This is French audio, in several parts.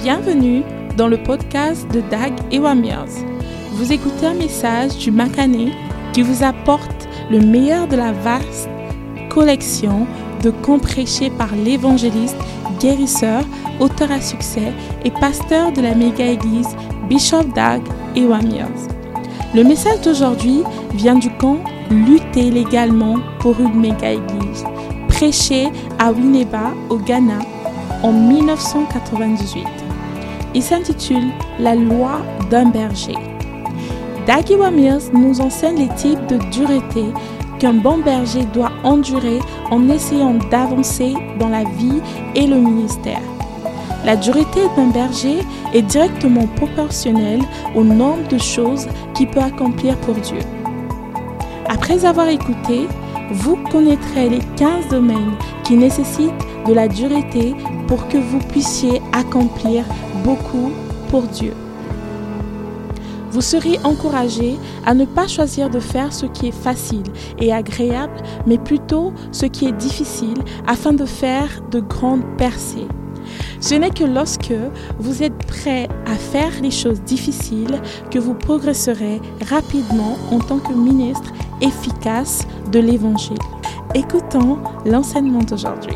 Bienvenue dans le podcast de Dag Ewamiers. Vous écoutez un message du Makané qui vous apporte le meilleur de la vaste collection de contes prêchés par l'évangéliste, guérisseur, auteur à succès et pasteur de la méga-église Bishop Dag Ewamiers. Le message d'aujourd'hui vient du camp « Lutter légalement pour une méga-église » prêché à Winneba, au Ghana, en 1998. Il s'intitule « La loi d'un berger ». Dag Ewamiers nous enseigne les types de dureté qu'un bon berger doit endurer en essayant d'avancer dans la vie et le ministère. La dureté d'un berger est directement proportionnelle au nombre de choses qu'il peut accomplir pour Dieu. Après avoir écouté, vous connaîtrez les 15 domaines qui nécessitent de la dureté pour que vous puissiez accomplir beaucoup pour Dieu. Vous serez encouragé à ne pas choisir de faire ce qui est facile et agréable, mais plutôt ce qui est difficile afin de faire de grandes percées. Ce n'est que lorsque vous êtes prêt à faire les choses difficiles que vous progresserez rapidement en tant que ministre efficace de l'Évangile. Écoutons l'enseignement d'aujourd'hui.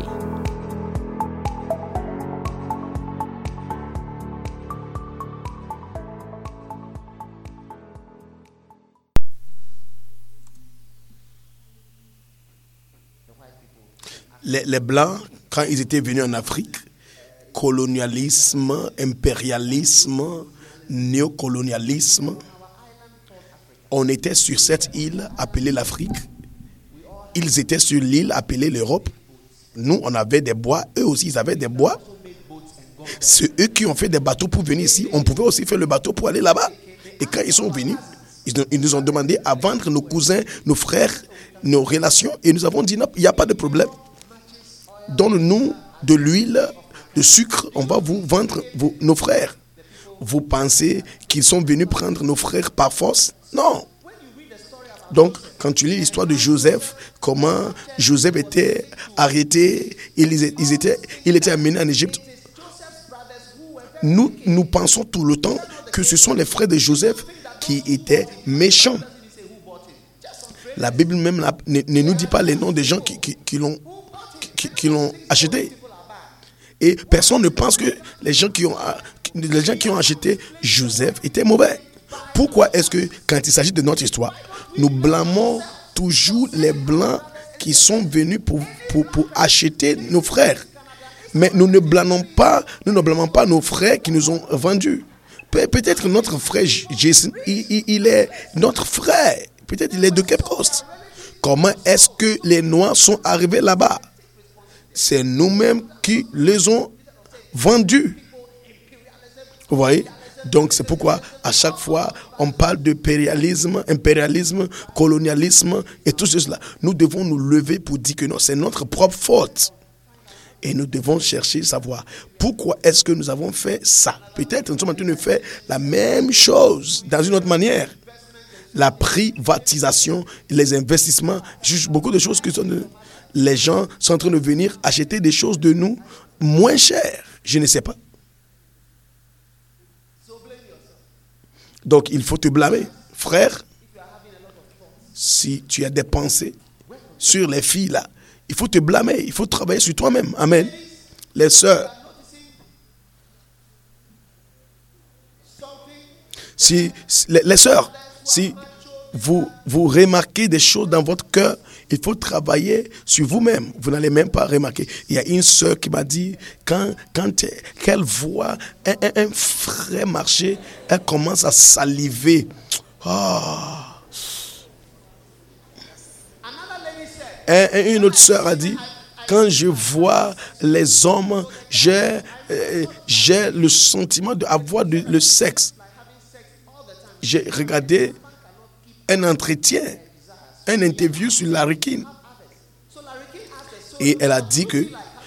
Les Blancs, quand ils étaient venus en Afrique, colonialisme, impérialisme, néocolonialisme, on était sur cette île appelée l'Afrique. Ils étaient sur l'île appelée l'Europe. Nous, on avait des bois. Eux aussi, ils avaient des bois. C'est eux qui ont fait des bateaux pour venir ici. On pouvait aussi faire le bateau pour aller là-bas. Et quand ils sont venus, ils nous ont demandé à vendre nos cousins, nos frères, nos relations. Et nous avons dit, non, il n'y a pas de problème. Donne-nous de l'huile, de sucre, on va vous vendre nos frères. Vous pensez qu'ils sont venus prendre nos frères par force? Non. Donc, quand tu lis l'histoire de Joseph, comment Joseph était arrêté, il était amené en Égypte. Nous pensons tout le temps que ce sont les frères de Joseph qui étaient méchants. La Bible même ne nous dit pas les noms des gens qui l'ont acheté. Et personne ne pense que les gens qui ont acheté Joseph étaient mauvais. Pourquoi est-ce que quand il s'agit de notre histoire, nous blâmons toujours les Blancs qui sont venus pour acheter nos frères? Mais nous ne blâmons pas nos frères qui nous ont vendus. Peut-être notre frère Jason, il est notre frère. Peut-être il est de Cape Coast. Comment est-ce que les Noirs sont arrivés là-bas? C'est nous-mêmes qui les ont vendus. Vous voyez? Donc c'est pourquoi à chaque fois on parle d'impérialisme, colonialisme et tout cela. Nous devons nous lever pour dire que non, c'est notre propre faute. Et nous devons chercher à savoir pourquoi est-ce que nous avons fait ça. Peut-être nous sommes en train de faire la même chose dans une autre manière. La privatisation, les investissements, juste beaucoup de choses que les gens sont en train de venir acheter des choses de nous moins chères. Je ne sais pas. Donc, il faut te blâmer. Frère, si tu as des pensées sur les filles là, il faut te blâmer. Il faut travailler sur toi-même. Amen. Les sœurs. Les sœurs, si vous remarquez des choses dans votre cœur, il faut travailler sur vous-même. Vous n'allez même pas remarquer. Il y a une sœur qui m'a dit, quand qu'elle voit un frère marcher, elle commence à saliver. Une autre sœur a dit, quand je vois les hommes, j'ai le sentiment d'avoir le sexe. J'ai regardé un entretien, un interview sur Larry King. Et elle a dit que,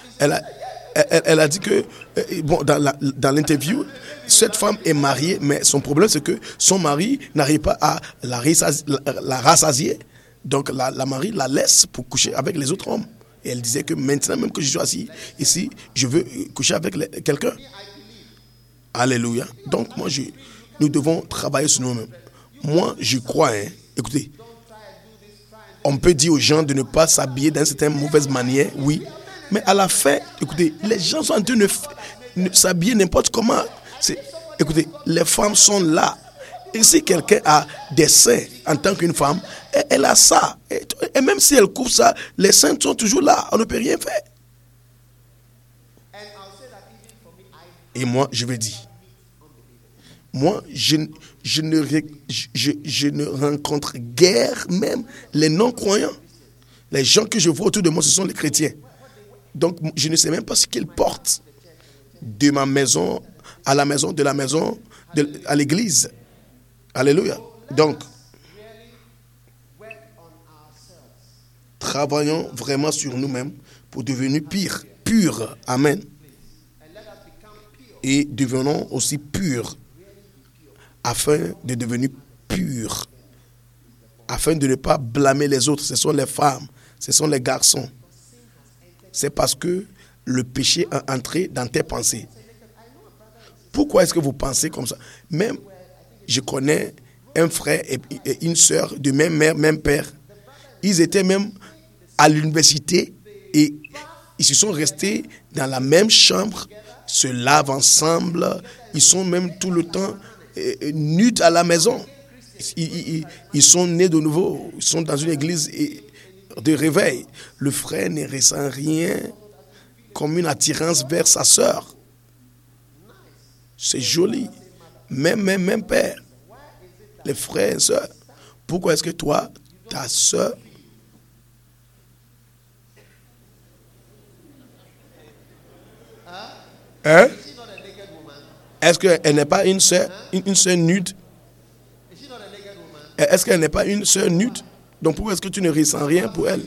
bon, dans l'interview, cette femme est mariée, mais son problème c'est que son mari n'arrive pas à la rassasier. Donc la mari la laisse pour coucher avec les autres hommes. Et elle disait que maintenant même que je suis assis ici, je veux coucher avec quelqu'un. Alléluia. Donc, nous devons travailler sur nous-mêmes. Moi, je crois, écoutez, on peut dire aux gens de ne pas s'habiller d'une certaine mauvaise manière, oui. Mais à la fin, écoutez, les gens sont en train de s'habiller n'importe comment. Écoutez, les femmes sont là. Et si quelqu'un a des seins en tant qu'une femme, elle a ça. Et même si elle couvre ça, les seins sont toujours là. On ne peut rien faire. Et moi, je vais dire, moi, je ne rencontre guère même les non-croyants. Les gens que je vois autour de moi, ce sont les chrétiens. Donc, je ne sais même pas ce qu'ils portent de ma maison à la maison, de la maison à l'église. Alléluia. Donc, travaillons vraiment sur nous-mêmes pour devenir purs. Amen. Et devenons aussi purs afin de devenir purs. Afin de ne pas blâmer les autres. Ce sont les femmes, ce sont les garçons. C'est parce que le péché est entré dans tes pensées. Pourquoi est-ce que vous pensez comme ça? Même, je connais un frère et une sœur de même mère, même père. Ils étaient même à l'université et ils se sont restés dans la même chambre, se lavent ensemble. Ils sont même tout le temps nus à la maison. Ils sont nés de nouveau. Ils sont dans une église de réveil. Le frère ne ressent rien comme une attirance vers sa sœur. C'est joli. Même père. Les frères et sœurs. Pourquoi est-ce que toi, ta sœur, est-ce qu'elle n'est pas une sœur nude? Est-ce qu'elle n'est pas une sœur nude? Donc pourquoi est-ce que tu ne ressens rien pour elle?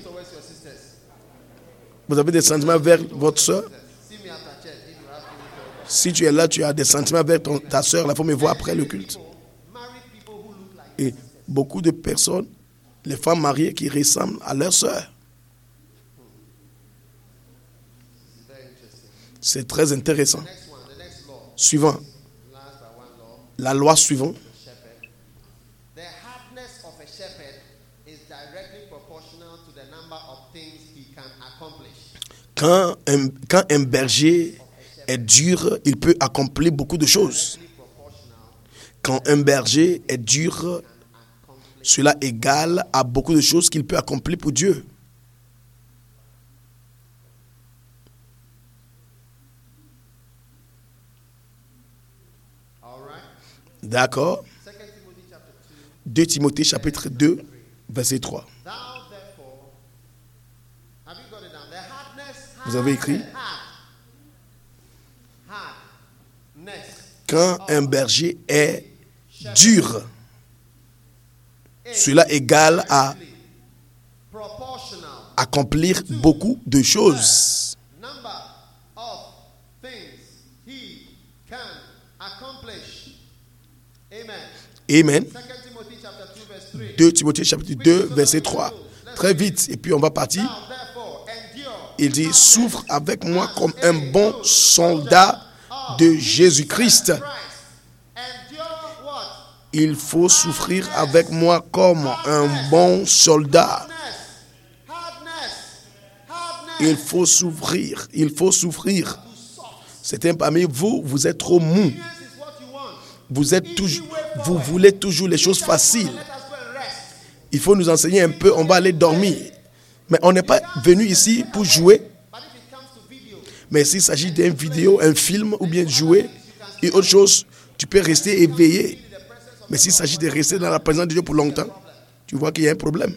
Vous avez des sentiments vers votre sœur? Si tu es là, tu as des sentiments vers ta sœur, il faut me voir après le culte. Et beaucoup de personnes, les femmes mariées qui ressemblent à leur sœur. C'est très intéressant. Suivant. La loi suivante. Quand un berger est dur, il peut accomplir beaucoup de choses. Quand un berger est dur, cela égale à beaucoup de choses qu'il peut accomplir pour Dieu. D'accord. 2 Timothée chapitre 2, verset 3. Vous avez écrit? Quand un berger est dur, cela égale à accomplir beaucoup de choses. Amen. 2 Timothée chapitre 2, verset 3. Très vite, et puis on va partir. Il dit, souffre avec moi comme un bon soldat de Jésus-Christ. Il faut souffrir avec moi comme un bon soldat. Il faut souffrir. Certains parmi vous, vous êtes trop mou. Vous voulez toujours les choses faciles. Il faut nous enseigner un peu, on va aller dormir. Mais on n'est pas venu ici pour jouer. Mais s'il s'agit d'une vidéo, un film ou bien jouer et autre chose, tu peux rester éveillé. Mais s'il s'agit de rester dans la présence de Dieu pour longtemps, tu vois qu'il y a un problème.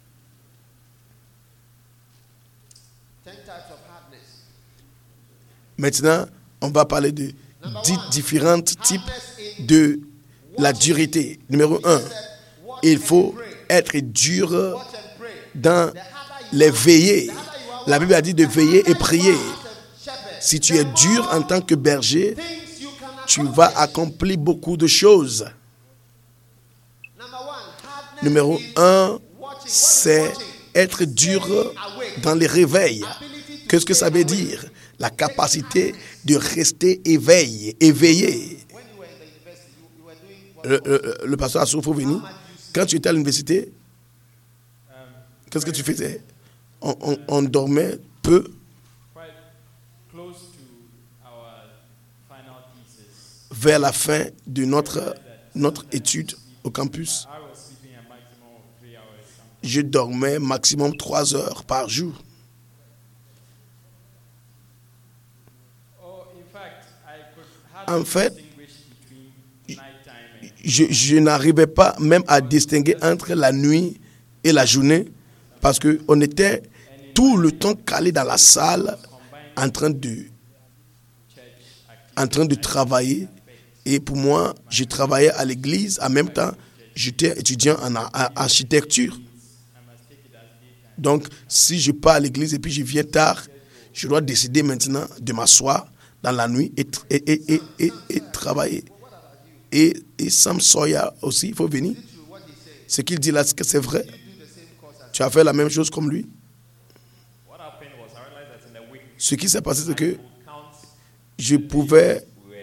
Maintenant, on va parler de 10 différents types de la dureté. Numéro 1, il faut être dur dans les veillées. La Bible a dit de veiller et prier. Si tu es dur en tant que berger, tu vas accomplir beaucoup de choses. Numéro 1, c'est être dur dans les réveils. Qu'est-ce que ça veut dire? La capacité de rester éveillé. Le pasteur Assouf est venu. Quand tu étais à l'université, qu'est-ce que tu faisais? On dormait peu. Vers la fin de notre étude au campus, je dormais maximum 3 heures par jour. En fait, je n'arrivais pas même à distinguer entre la nuit et la journée parce qu'on était tout le temps calé dans la salle en train de travailler. Et pour moi, je travaillais à l'église. En même temps, j'étais étudiant en architecture. Donc, si je pars à l'église et puis je viens tard, je dois décider maintenant de m'asseoir dans la nuit et travailler. Et Sam Sawyer aussi, il faut venir. Ce qu'il dit là, est-ce que c'est vrai? Tu as fait la même chose comme lui? Ce qui s'est passé, c'est que je pouvais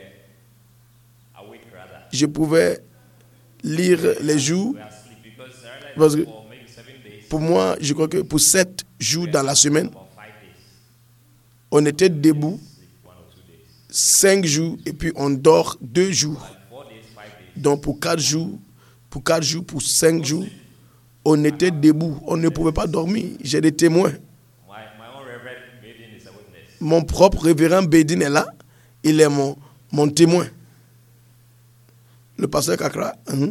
lire les jours. Parce que pour moi, je crois que pour 7 jours dans la semaine, on était debout 5 jours et puis on dort 2 jours. Donc pour 4 jours, pour 5 jours, on était debout. On ne pouvait pas dormir. J'ai des témoins. Mon propre révérend Bédine est là. Il est mon témoin. Le pasteur Kakra.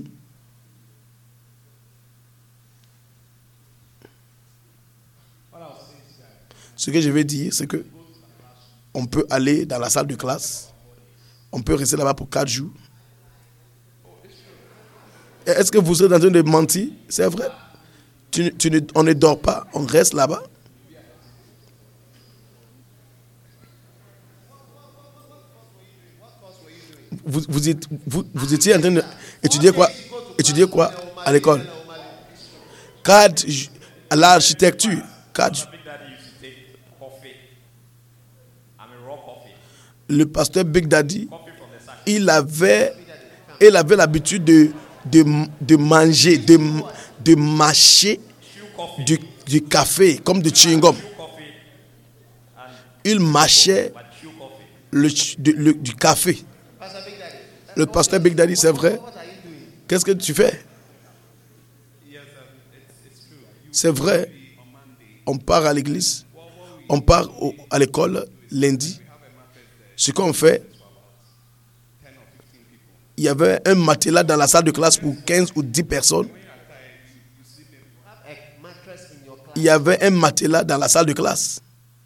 Ce que je vais dire, c'est que on peut aller dans la salle de classe. On peut rester là-bas pour 4 jours. Est-ce que vous êtes en train de mentir? C'est vrai. On ne dort pas, on reste là-bas. Vous étiez en train d'étudier quoi? Étudier quoi à l'école? Cadre à l'architecture. Cadre. Le pasteur Big Daddy, il avait l'habitude de manger, de mâcher du café, comme du chewing-gum. Il mâchait du café. Le pasteur Big Daddy, c'est vrai. Qu'est-ce que tu fais? C'est vrai. On part à l'église. On part à l'école lundi. Ce qu'on fait, il y avait un matelas dans la salle de classe pour 15 ou 10 personnes. Il y avait un matelas dans la salle de classe.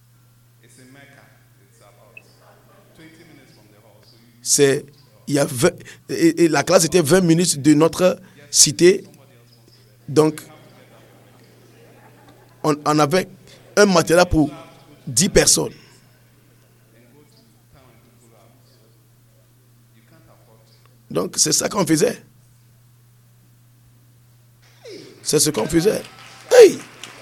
La classe était 20 minutes de notre cité. Donc, on avait un matelas pour 10 personnes. Donc, c'est ça qu'on faisait. C'est ce qu'on faisait. Hey!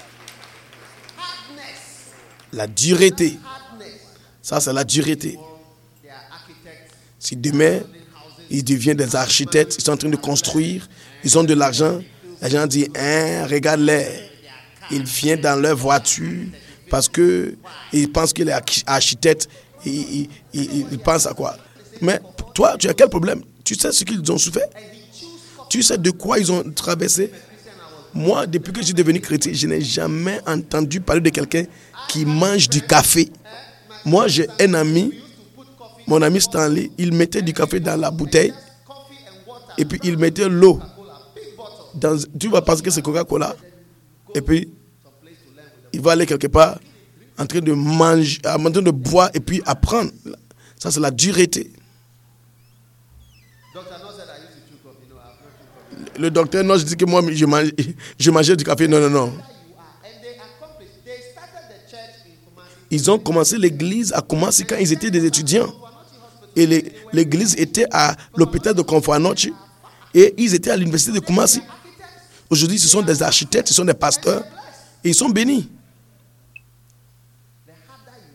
La dureté. Ça, c'est la dureté. Si demain, ils deviennent des architectes, ils sont en train de construire, ils ont de l'argent, les gens disent, regarde-les. Ils viennent dans leur voiture parce qu'ils pensent qu'il est architecte. Ils pensent à quoi? Mais toi, tu as quel problème? Tu sais ce qu'ils ont souffert? Tu sais de quoi ils ont traversé? Moi, depuis que je suis devenu chrétien, je n'ai jamais entendu parler de quelqu'un qui mange du café. Moi, j'ai un ami, mon ami Stanley, il mettait du café dans la bouteille et puis il mettait l'eau. Tu vas penser que c'est Coca-Cola et puis il va aller quelque part en train de manger, en train de boire et puis apprendre. Ça, c'est la dureté. Le docteur, non, je dis que moi, je mangeais du café. Non. Ils ont commencé, l'église a commencé quand ils étaient des étudiants. Et l'église était à l'hôpital de Konfanochi. Et ils étaient à l'université de Kumasi. Aujourd'hui, ce sont des architectes, ce sont des pasteurs. Et ils sont bénis.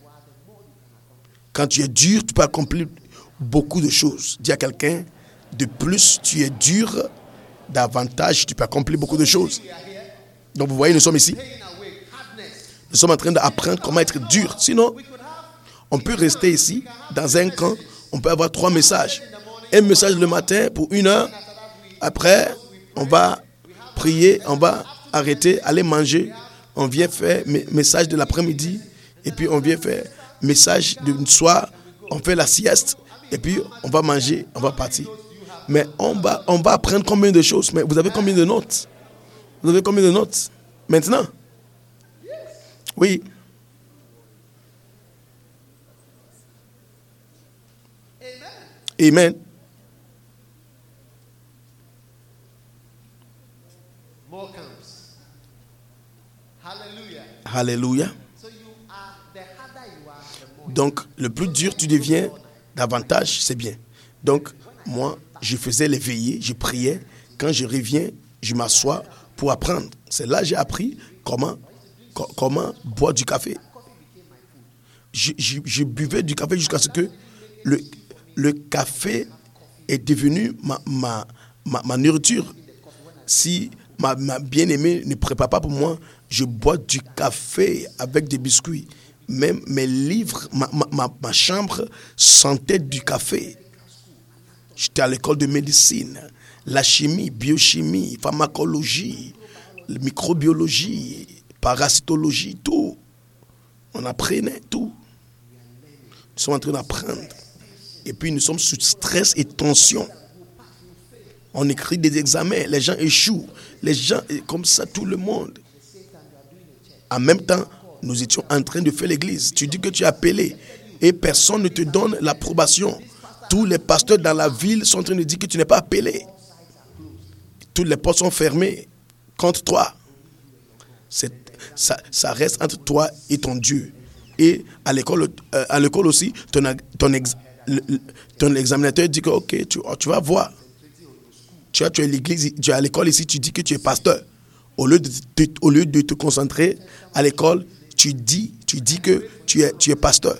Quand tu es dur, tu peux accomplir beaucoup de choses. Dis à quelqu'un, de plus tu es dur, davantage tu peux accomplir beaucoup de choses. Donc vous voyez, nous sommes ici. Nous sommes en train d'apprendre comment être dur. Sinon, on peut rester ici, dans un camp, on peut avoir 3 messages. Un message le matin pour 1 heure. Après, on va prier, on va arrêter, aller manger. On vient faire message de l'après-midi. Et puis on vient faire message du soir. On fait la sieste. Et puis on va manger, on va partir. Mais on va apprendre combien de choses. Mais vous avez combien de notes? Vous avez combien de notes maintenant? Oui. Amen. Alléluia. Donc, le plus dur tu deviens, davantage c'est bien. Donc, moi, je faisais les veillées, je priais. Quand je reviens, je m'assois pour apprendre. C'est là que j'ai appris comment boire du café. Je buvais du café jusqu'à ce que le café est devenu ma nourriture. Si ma bien-aimée ne prépare pas pour moi, je bois du café avec des biscuits. Même mes livres, ma chambre sentait du café. J'étais à l'école de médecine, la chimie, biochimie, pharmacologie, microbiologie, parasitologie, tout. On apprenait tout. Nous sommes en train d'apprendre. Et puis nous sommes sous stress et tension. On écrit des examens, les gens échouent. Les gens, comme ça, tout le monde. En même temps, nous étions en train de faire l'église. Tu dis que tu es appelé et personne ne te donne l'approbation. Tous les pasteurs dans la ville sont en train de dire que tu n'es pas appelé. Toutes les portes sont fermées contre toi. Ça reste entre toi et ton Dieu. Et à l'école aussi, ton examinateur dit que ok, tu vas voir. Tu es à l'église, tu es à l'école ici, tu dis que tu es pasteur. Au lieu de te concentrer à l'école, tu dis que tu es pasteur.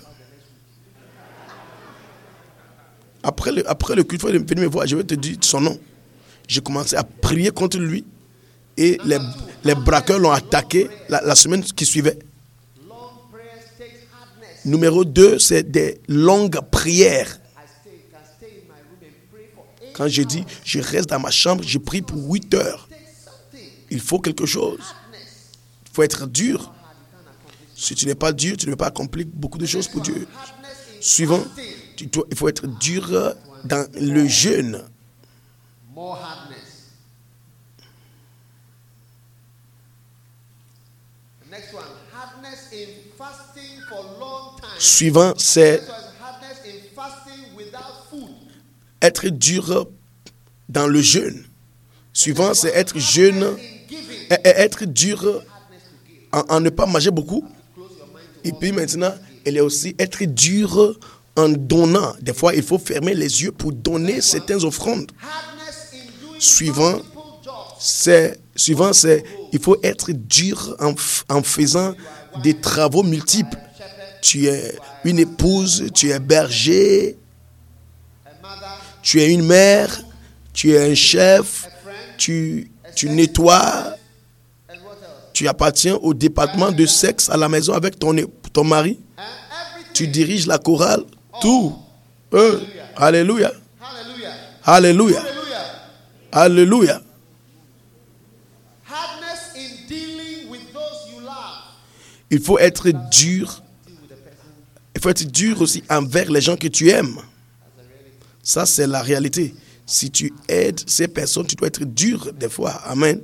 Après le culte, il faut venir me voir, je vais te dire son nom. J'ai commencé à prier contre lui et les braqueurs l'ont attaqué la semaine qui suivait. Numéro 2, c'est des longues prières. Quand je dis, je reste dans ma chambre, je prie pour 8 heures. Il faut quelque chose. Il faut être dur. Si tu n'es pas dur, tu ne peux pas accomplir beaucoup de choses pour Dieu. Suivant, il faut être dur dans le jeûne. Suivant, c'est être dur dans le jeûne. Suivant, c'est être jeûne, être dur en ne pas manger beaucoup. Et puis maintenant, il y a aussi être dur en donnant. Des fois, il faut fermer les yeux pour donner certaines offrandes. Suivant, c'est il faut être dur en faisant des travaux multiples. Tu es une épouse, tu es berger, tu es une mère, tu es un chef, tu nettoies, tu appartiens au département de sexe à la maison avec ton mari, tu diriges la chorale, tout. Alléluia. Alléluia. Alléluia. Il faut être dur. Il faut être dur aussi envers les gens que tu aimes. Ça, c'est la réalité. Si tu aides ces personnes, tu dois être dur des fois. Amen.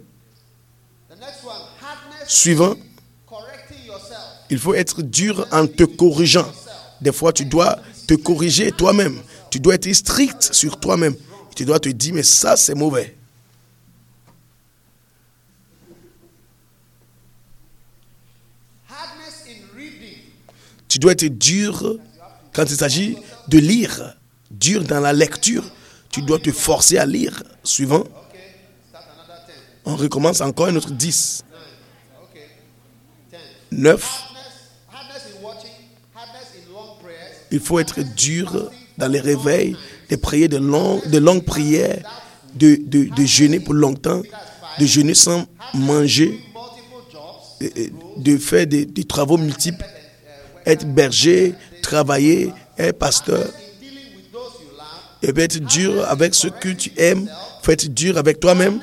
Suivant, il faut être dur en te corrigeant. Des fois, tu dois te corriger toi-même. Tu dois être strict sur toi-même. Tu dois te dire, mais ça, c'est mauvais. Tu dois être dur quand il s'agit de lire. Dur dans la lecture. Tu dois te forcer à lire. Suivant. On recommence encore un autre 10. 9. Il faut être dur dans les réveils, de prier de longues prières, de jeûner pour longtemps, de jeûner sans manger, de faire des travaux multiples, être berger, travailler, être pasteur. Et puis être dur avec ceux que tu aimes. Il faut être dur avec toi-même.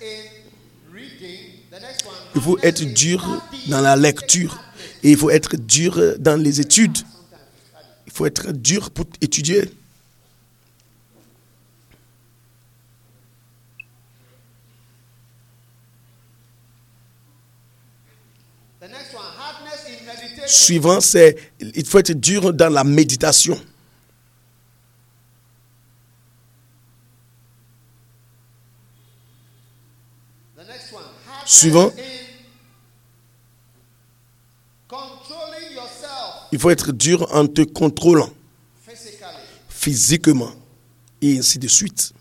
Il faut être dur dans la lecture. Et il faut être dur dans les études. Il faut être dur pour étudier. Suivant, il faut être dur dans la méditation. Suivant, il faut être dur en te contrôlant physiquement et ainsi de suite.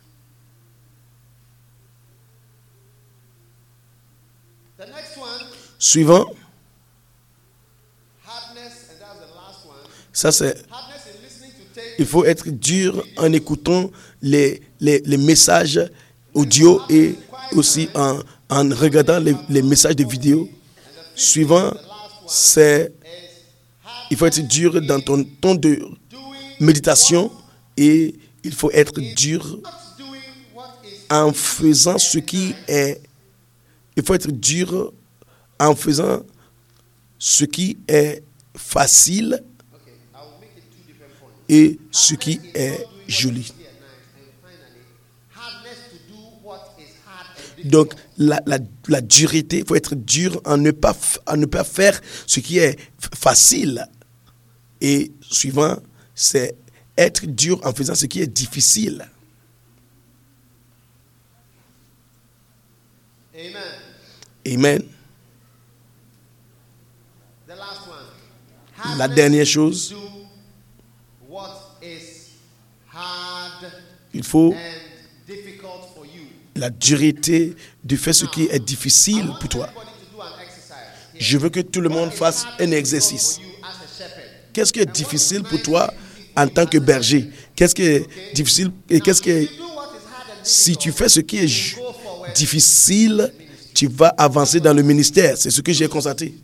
Suivant, ça c'est, il faut être dur en écoutant les messages audio et aussi en regardant les messages de vidéo. Suivant, il faut être dur dans ton temps de méditation et il faut être dur en faisant ce qui est. Il faut être dur en faisant ce qui est facile et ce qui est joli. Donc, la dureté, il faut être dur à ne pas faire ce qui est facile. Et suivant, c'est être dur en faisant ce qui est difficile. Amen. La dernière chose, il faut la dureté de faire ce qui est difficile pour toi. Je veux que tout le monde fasse un exercice. Qu'est-ce qui est difficile pour toi en tant que berger? Qu'est-ce qui est difficile et qu'est-ce qui est... Si tu fais ce qui est difficile, tu vas avancer dans le ministère. C'est ce que j'ai constaté.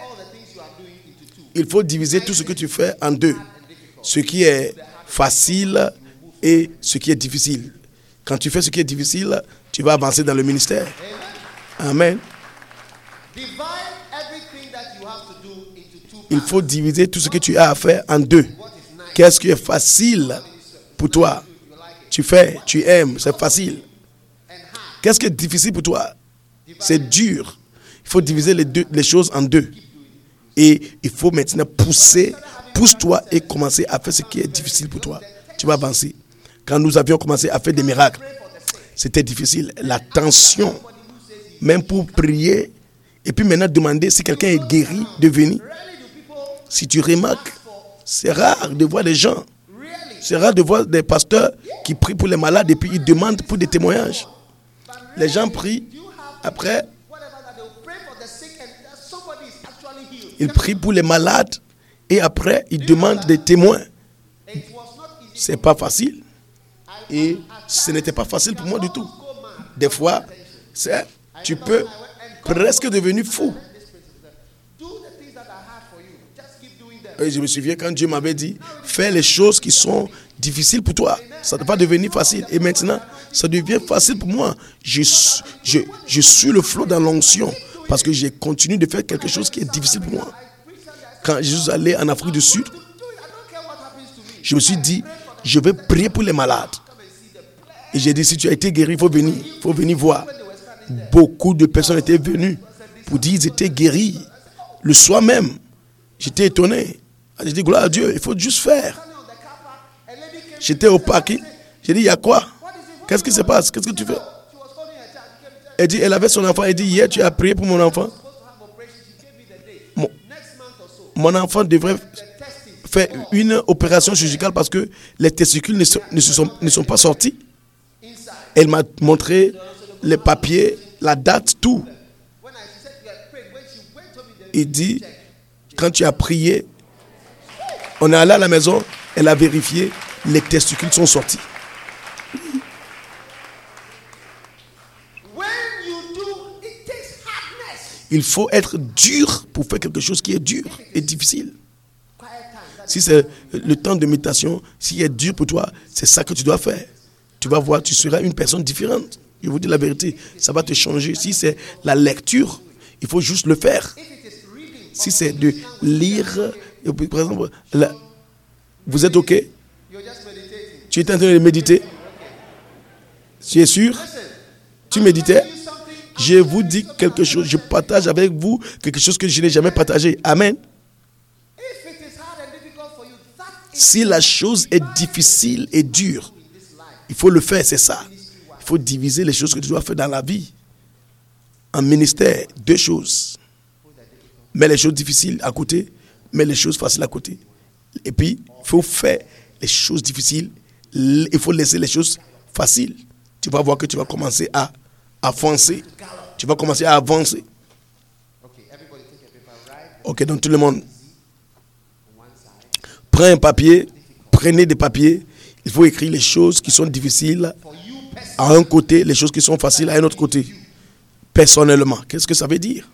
Il faut diviser tout ce que tu fais en deux. Ce qui est facile et ce qui est difficile. Quand tu fais ce qui est difficile, tu vas avancer dans le ministère. Amen. Il faut diviser tout ce que tu as à faire en deux. Qu'est-ce qui est facile pour toi? Tu fais, tu aimes, c'est facile. Qu'est-ce qui est difficile pour toi? C'est dur. Il faut diviser les choses en deux. Et il faut maintenant pousse-toi et commencer à faire ce qui est difficile pour toi. Tu vas avancer. Quand nous avions commencé à faire des miracles, c'était difficile. La tension, même pour prier, et puis maintenant demander si quelqu'un est guéri de venir. Si tu remarques, c'est rare de voir des gens. C'est rare de voir des pasteurs qui prient pour les malades et puis ils demandent pour des témoignages. Les gens prient, après, ils prient pour les malades et après, ils demandent des témoins. C'est pas facile. Et ce n'était pas facile pour moi du tout. Des fois, tu peux presque devenir fou. Et je me souviens quand Dieu m'avait dit, fais les choses qui sont difficiles pour toi. Ça va devenir facile. Et maintenant, ça devient facile pour moi. Je suis le flot dans l'onction parce que j'ai continué de faire quelque chose qui est difficile pour moi. Quand je suis allé en Afrique du Sud, je me suis dit, je vais prier pour les malades. Et j'ai dit, si tu as été guéri, il faut venir voir. Beaucoup de personnes étaient venues pour dire qu'ils étaient guéris. Le soir même, j'étais étonné. J'ai dit, gloire à Dieu, il faut juste faire. J'étais au parking. J'ai dit, il y a quoi? Qu'est-ce qui se passe? Qu'est-ce que tu fais? Elle dit, elle avait son enfant. Elle dit, hier, tu as prié pour mon enfant. Mon enfant devrait faire une opération chirurgicale parce que les testicules ne sont pas sortis. Elle m'a montré les papiers, la date, tout. Il dit, quand tu as prié, On est allé à la maison, elle a vérifié, les testicules sont sortis. Il faut être dur pour faire quelque chose qui est dur et difficile. Si c'est le temps de méditation, s'il est dur pour toi, c'est ça que tu dois faire. Tu vas voir, tu seras une personne différente. Je vous dis la vérité, ça va te changer. Si c'est la lecture, il faut juste le faire. Si c'est de lire, par exemple, là, vous êtes OK? Tu es en train de méditer? Tu es sûr? Tu méditais? Je vous dis quelque chose, je partage avec vous quelque chose que je n'ai jamais partagé. Amen. Si la chose est difficile et dure, il faut le faire, c'est ça. Il faut diviser les choses que tu dois faire dans la vie. En ministère, 2 choses. Mets les choses difficiles à côté, mets les choses faciles à côté. Et puis, il faut faire les choses difficiles, il faut laisser les choses faciles. Tu vas voir que tu vas commencer à avancer. Tu vas commencer à avancer. Ok, donc tout le monde. Prends un papier, prenez des papiers. Il faut écrire les choses qui sont difficiles à un côté, les choses qui sont faciles à un autre côté. Personnellement, qu'est-ce que ça veut dire?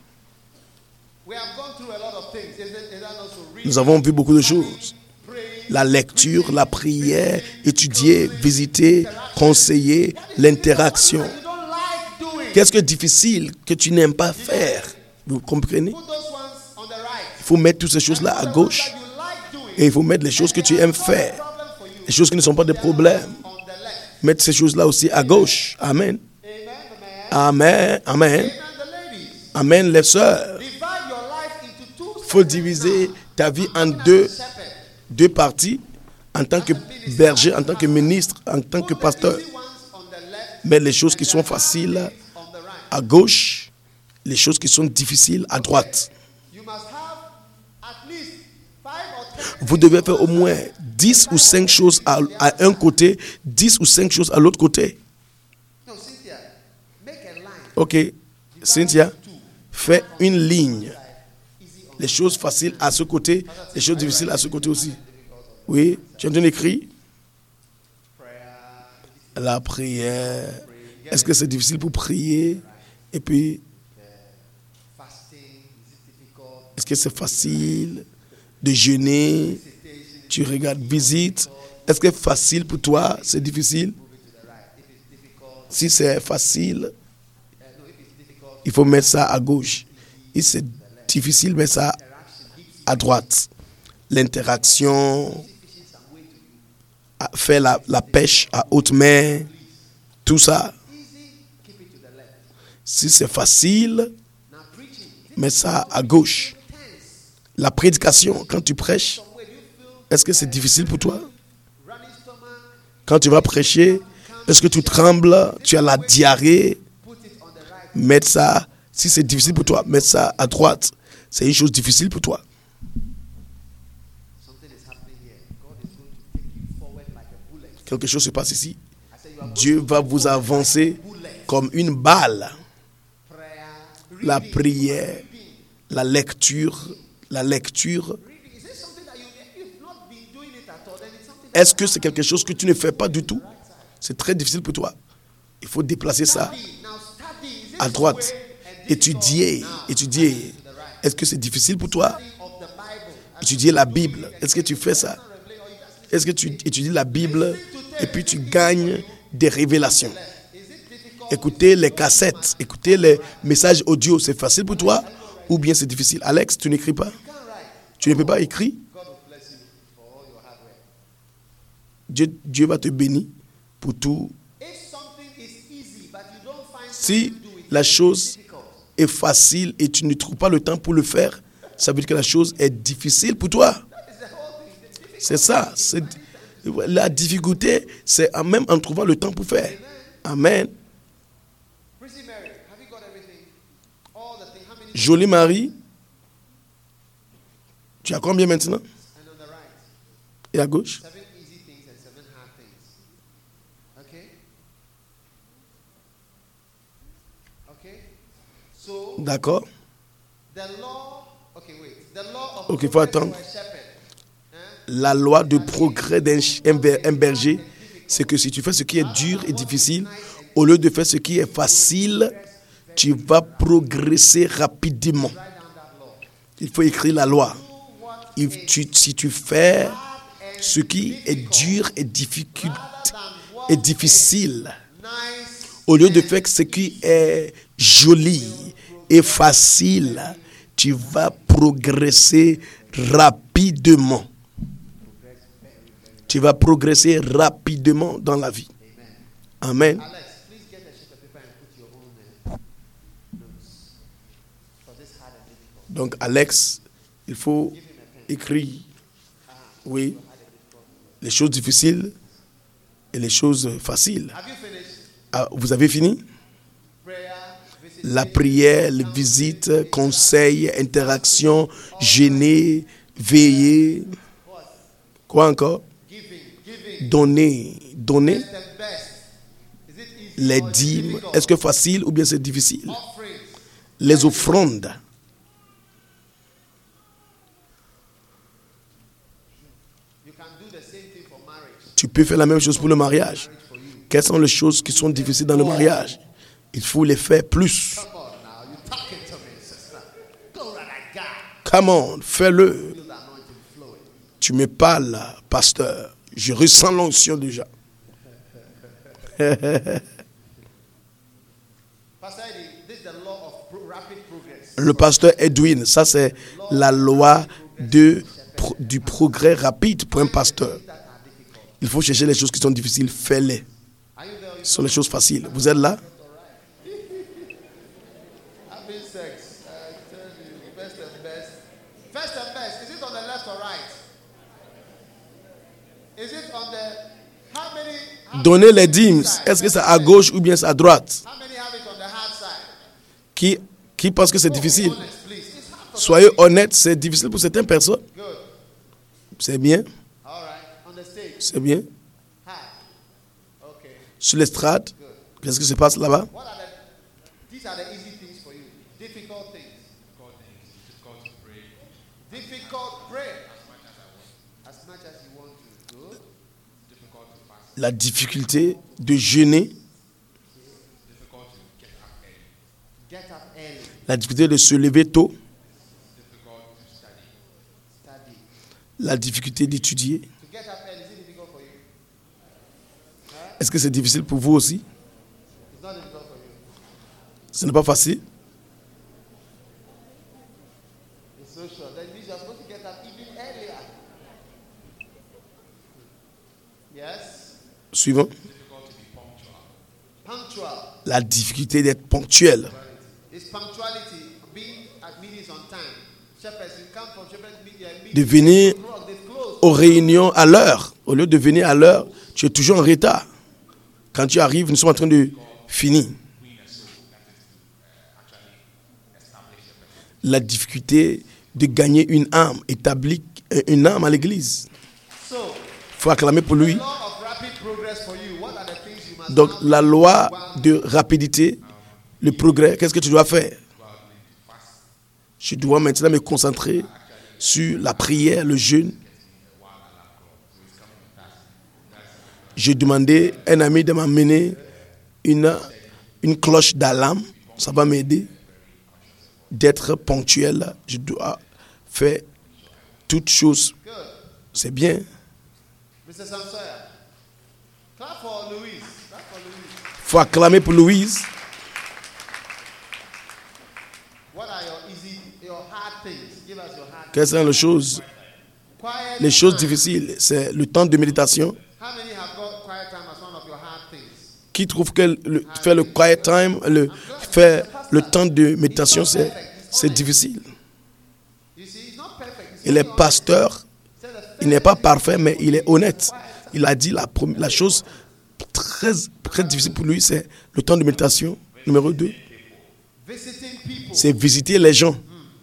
Nous avons vu beaucoup de choses. La lecture, la prière, étudier, visiter, conseiller, l'interaction. Qu'est-ce que difficile que tu n'aimes pas faire? Vous comprenez? Il faut mettre toutes ces choses-là à gauche. Et il faut mettre les choses que tu aimes faire. Les choses qui ne sont pas des problèmes. Mettre ces choses-là aussi à gauche. Amen. Amen. Amen. Amen, les sœurs. Il faut diviser ta vie en deux parties. En tant que berger, en tant que ministre, en tant que pasteur. Mettre les choses qui sont faciles à gauche, les choses qui sont difficiles à droite. Vous devez faire au moins 10 ou 5 choses à un côté, 10 ou 5 choses à l'autre côté. Ok, Cynthia, fais une ligne. Les choses faciles à ce côté, les choses difficiles à ce côté aussi. Oui, tu as bien écrit? La prière. Est-ce que c'est difficile pour prier? Et puis, est-ce que c'est facile de jeûner? Tu regardes, visite. Est-ce que c'est facile pour toi? C'est difficile? Si c'est facile, il faut mettre ça à gauche. Si c'est difficile, mettre ça à droite. L'interaction, faire la pêche à haute mer, tout ça. Si c'est facile, mets ça à gauche. La prédication, quand tu prêches, est-ce que c'est difficile pour toi? Quand tu vas prêcher, est-ce que tu trembles? Tu as la diarrhée? Mets ça, si c'est difficile pour toi, mets ça à droite. C'est une chose difficile pour toi. Quelque chose se passe ici. Dieu va vous avancer comme une balle. La prière, la lecture. Est-ce que c'est quelque chose que tu ne fais pas du tout? C'est très difficile pour toi. Il faut déplacer ça à droite. Étudier. Est-ce que c'est difficile pour toi? Étudier la Bible. Est-ce que tu fais ça? Est-ce que tu étudies la Bible et puis tu gagnes des révélations? Écouter les cassettes, écouter les messages audio, c'est facile pour toi ou bien c'est difficile? Alex, tu n'écris pas? Tu ne peux pas écrire? Dieu va te bénir pour tout. Si la chose est facile et tu ne trouves pas le temps pour le faire, ça veut dire que la chose est difficile pour toi. C'est ça. La difficulté, c'est même en trouvant le temps pour faire. Amen. Jolie Marie, tu as combien maintenant? Et à gauche? D'accord. Ok, il faut attendre. La loi de progrès d'un berger, c'est que si tu fais ce qui est dur et difficile, au lieu de faire ce qui est facile, tu vas progresser rapidement. Il faut écrire la loi. Si tu fais ce qui est dur et difficile, au lieu de faire ce qui est joli et facile, tu vas progresser rapidement. Tu vas progresser rapidement dans la vie. Amen. Donc, Alex, il faut écrire, oui, les choses difficiles et les choses faciles. Ah, vous avez fini? La prière, les visites, conseils, interactions, jeûner, veiller. Quoi encore? Donner. Les dîmes. Est-ce que facile ou bien c'est difficile? Les offrandes. Tu peux faire la même chose pour le mariage. Quelles sont les choses qui sont difficiles dans le mariage? Il faut les faire plus. Come on, fais-le. Tu me parles, pasteur. Je ressens l'onction déjà. Le pasteur Edwin, ça c'est la loi du progrès rapide pour un pasteur. Il faut chercher les choses qui sont difficiles, fais-les. Ce sont les choses faciles. Vous êtes là? Donner les dîmes, est-ce que c'est à gauche ou bien c'est à droite? Qui pense que c'est difficile? Soyez honnête, c'est difficile pour certaines personnes. C'est bien. C'est bien. Sur l'estrade, qu'est-ce qui se passe là-bas? La difficulté de jeûner, la difficulté de se lever tôt, la difficulté d'étudier. Est-ce que c'est difficile pour vous aussi? Ce n'est pas facile. Suivant. La difficulté d'être ponctuel. De venir aux réunions à l'heure. Au lieu de venir à l'heure, tu es toujours en retard. Quand tu arrives, nous sommes en train de finir. La difficulté de gagner une âme, établir une âme à l'église. Il faut acclamer pour lui. Donc, la loi de rapidité, le progrès, qu'est-ce que tu dois faire? Je dois maintenant me concentrer sur la prière, le jeûne. J'ai demandé à un ami de m'amener une cloche d'alarme. Ça va m'aider d'être ponctuel. Je dois faire toutes choses. C'est bien. Il faut acclamer pour Louise. Quelles sont les choses? Les choses difficiles, c'est le temps de méditation. Qui trouve que faire le quiet time, faire le temps de méditation, c'est difficile. Il est pasteur, il n'est pas parfait, mais il est honnête. Il a dit la chose très, très difficile pour lui, c'est le temps de méditation. Numéro 2, c'est visiter les gens.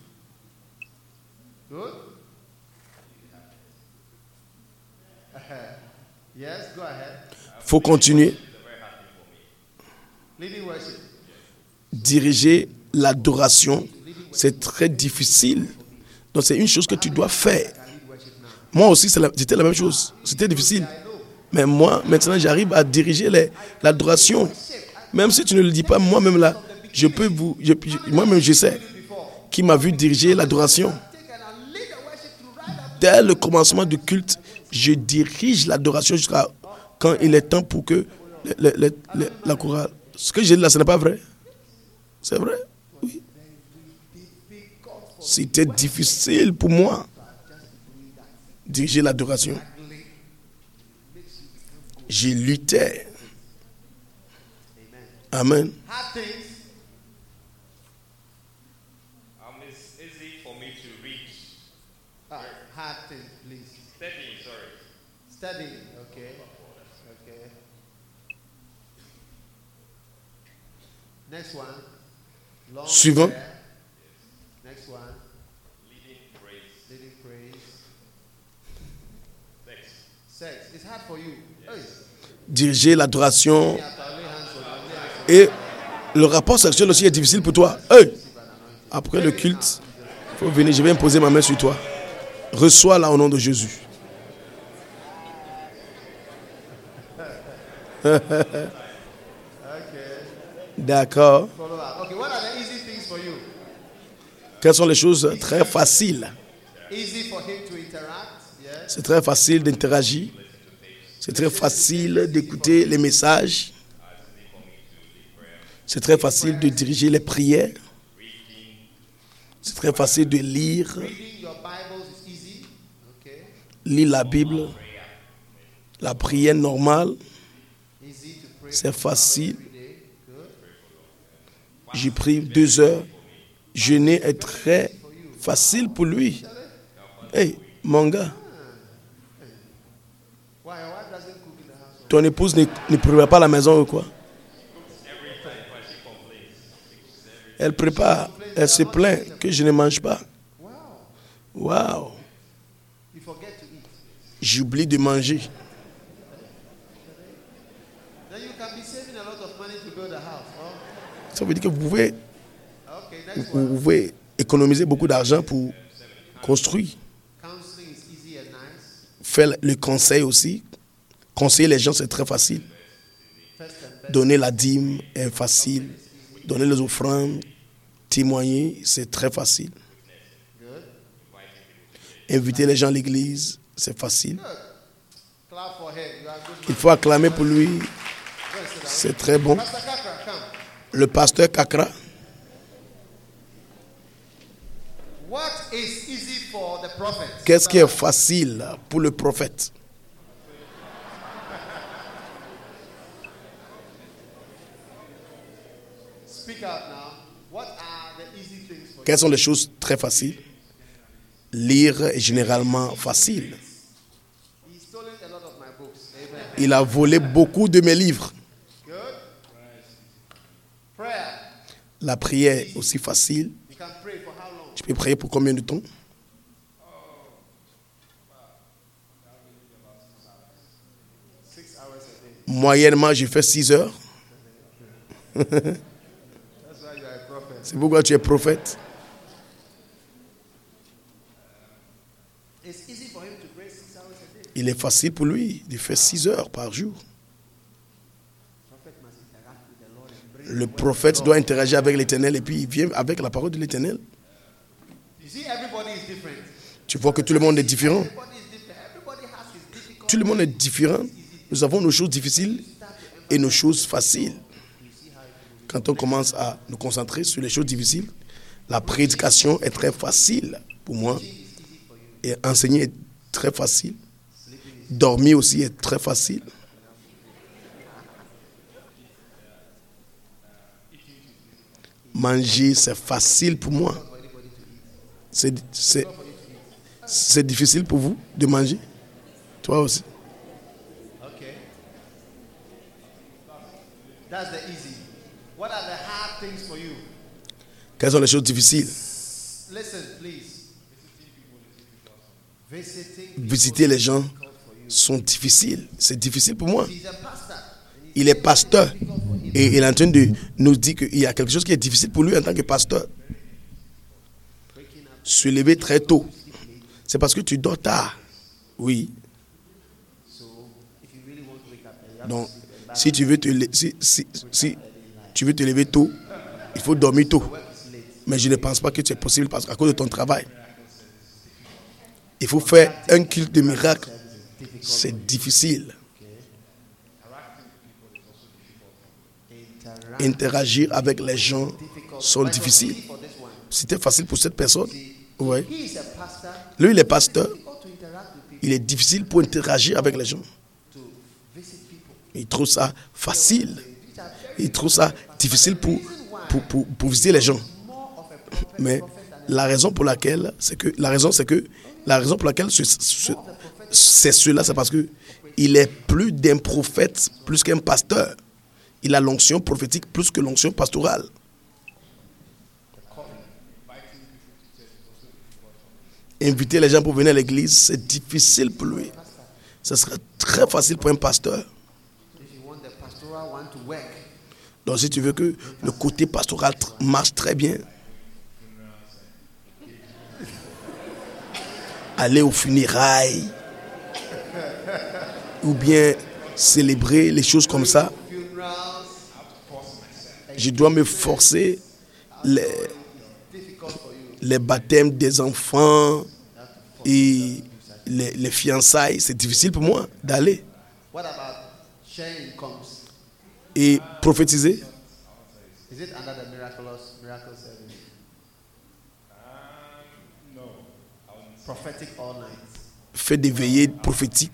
Il faut continuer. Diriger l'adoration, c'est très difficile. Donc c'est une chose que tu dois faire. Moi aussi, c'était la même chose. C'était difficile. Mais moi, maintenant, j'arrive à diriger l'adoration. Même si tu ne le dis pas, moi-même là, moi-même je sais qui m'a vu diriger l'adoration. Dès le commencement du culte, je dirige l'adoration jusqu'à quand il est temps pour que la chorale. Ce que j'ai dit là, ce n'est pas vrai. C'est vrai? Oui. C'était difficile pour moi diriger l'adoration. J'ai lutté. Amen. It's easy for me to reach. Hard things, please. Studying, sorry. Studying, okay. Okay. Next one. Long Suivant. prayer. Next one. Leading praise. Leading praise. Sex. Sex. It's hard for you. Hey. Diriger l'adoration. You have to lay hands on them. Et le rapport sexuel aussi est difficile pour toi. Hey! Après le culte, il faut venir, je vais imposer ma main sur toi. Reçois-la au nom de Jésus. D'accord. Follow up. Okay, what are the easy things for you? Quelles sont les choses très faciles? Easy for him to interact. Yes. C'est très facile d'interagir. C'est très facile d'écouter les messages. C'est très facile de diriger les prières. C'est très facile de lire. Reading your Bibles is easy. Okay. Lire la Bible. La prière normale, Easy to pray. c'est facile. Every day. Good. Je prie 2 heures. Jeûner est très facile pour lui. Hey, mon gars, Why your wife doesn't cook in the house? ton épouse ne prépare pas la maison ou quoi? Elle prépare, elle se plaint que je ne mange pas. Wow. Waouh, You forget to eat. j'oublie de manger. Then you can be saving a lot of money to build a house. Oh, Ça veut dire que vous pouvez okay, next one. vous pouvez économiser beaucoup d'argent pour construire. Counseling is easy and nice. Faire le conseil aussi. Conseiller les gens, c'est très facile. First and best. Donner la dîme est facile. Donner les offrandes, témoigner, c'est très facile. Good. Inviter les gens à l'église, c'est facile. Clap for him. You are good. Il faut acclamer pour lui, Go and sit down. c'est très bon. Pastor Kakra, come. Le pasteur Kakra, What is easy for the prophet? qu'est-ce qui est facile pour le prophète? Speak out now. What are the easy things for you? Quelles sont les choses très faciles? Lire est généralement facile. He's stolen a lot of my books. Amen. Il a volé beaucoup de mes livres. Good. Prayer. La prière est aussi facile. You can pray for how long? Tu peux prier pour combien de temps? 6 hours a day. Moyennement, je fais 6 heures. That's why you are a prophet. C'est pourquoi tu es prophète. It's easy for him to pray 6 hours a day. Il est facile pour lui de faire 6 heures par jour. Prophet must interact with the Lord and bring. Le prophète doit interagir avec l'Éternel et puis il vient avec la parole de l'Éternel. You see, everybody is different. Tu vois que tout le monde est différent. Everybody is different. Everybody has his difficult. Tout le monde est différent. Nous avons nos choses difficiles et nos choses faciles. Quand on commence à nous concentrer sur les choses difficiles, la prédication est très facile pour moi. Et enseigner est très facile. Dormir aussi est très facile. Manger, c'est facile pour moi. C'est difficile pour vous de manger? Toi aussi. Okay. That's the easy. What are the hard things for you? Quelles sont les choses difficiles? Listen, please. Visiting. Visiter les gens sont difficiles. C'est difficile pour moi. He's a pastor. Il est pasteur et il est en train de nous dire qu'il y a quelque chose qui est difficile pour lui en tant que pasteur. Se lever très tôt. C'est parce que tu dors tard. Oui. So if you really want to wake up early, you have Donc, to sleep early. si tu veux si tu veux te lever tôt, il faut dormir tôt. Mais je ne pense pas que c'est possible parce qu'à cause de ton travail, il faut faire un culte de miracle. C'est difficile. Interagir avec les gens sont difficiles. For this one, C'était facile pour cette personne. Ouais. he is a pastor. Lui, il est pasteur. Difficult to interact with people, Il est difficile pour interagir avec les gens. to visit people. Il trouve ça facile. Il trouve ça difficile pour visiter les gens. More of a prophet, Mais prophet than la raison pour laquelle c'est cela, c'est parce que il est plus d'un prophète plus qu'un pasteur. Il a l'onction prophétique plus que l'onction pastorale. Inviter les gens pour venir à l'église, c'est difficile pour lui. Ce serait très facile pour un pasteur. if you want the pastoral one to work. Donc si tu veux que le côté pastoral marche très bien, aller aux funérailles, ou bien célébrer les choses comme ça, Funerals, je dois me forcer difficult for you. les baptêmes des enfants et les fiançailles, c'est difficile pour moi d'aller. What about sharing incomes? Et prophétiser, Is it under the miracle service? No, I wouldn't. Prophetic all night. faire des veillées prophétiques.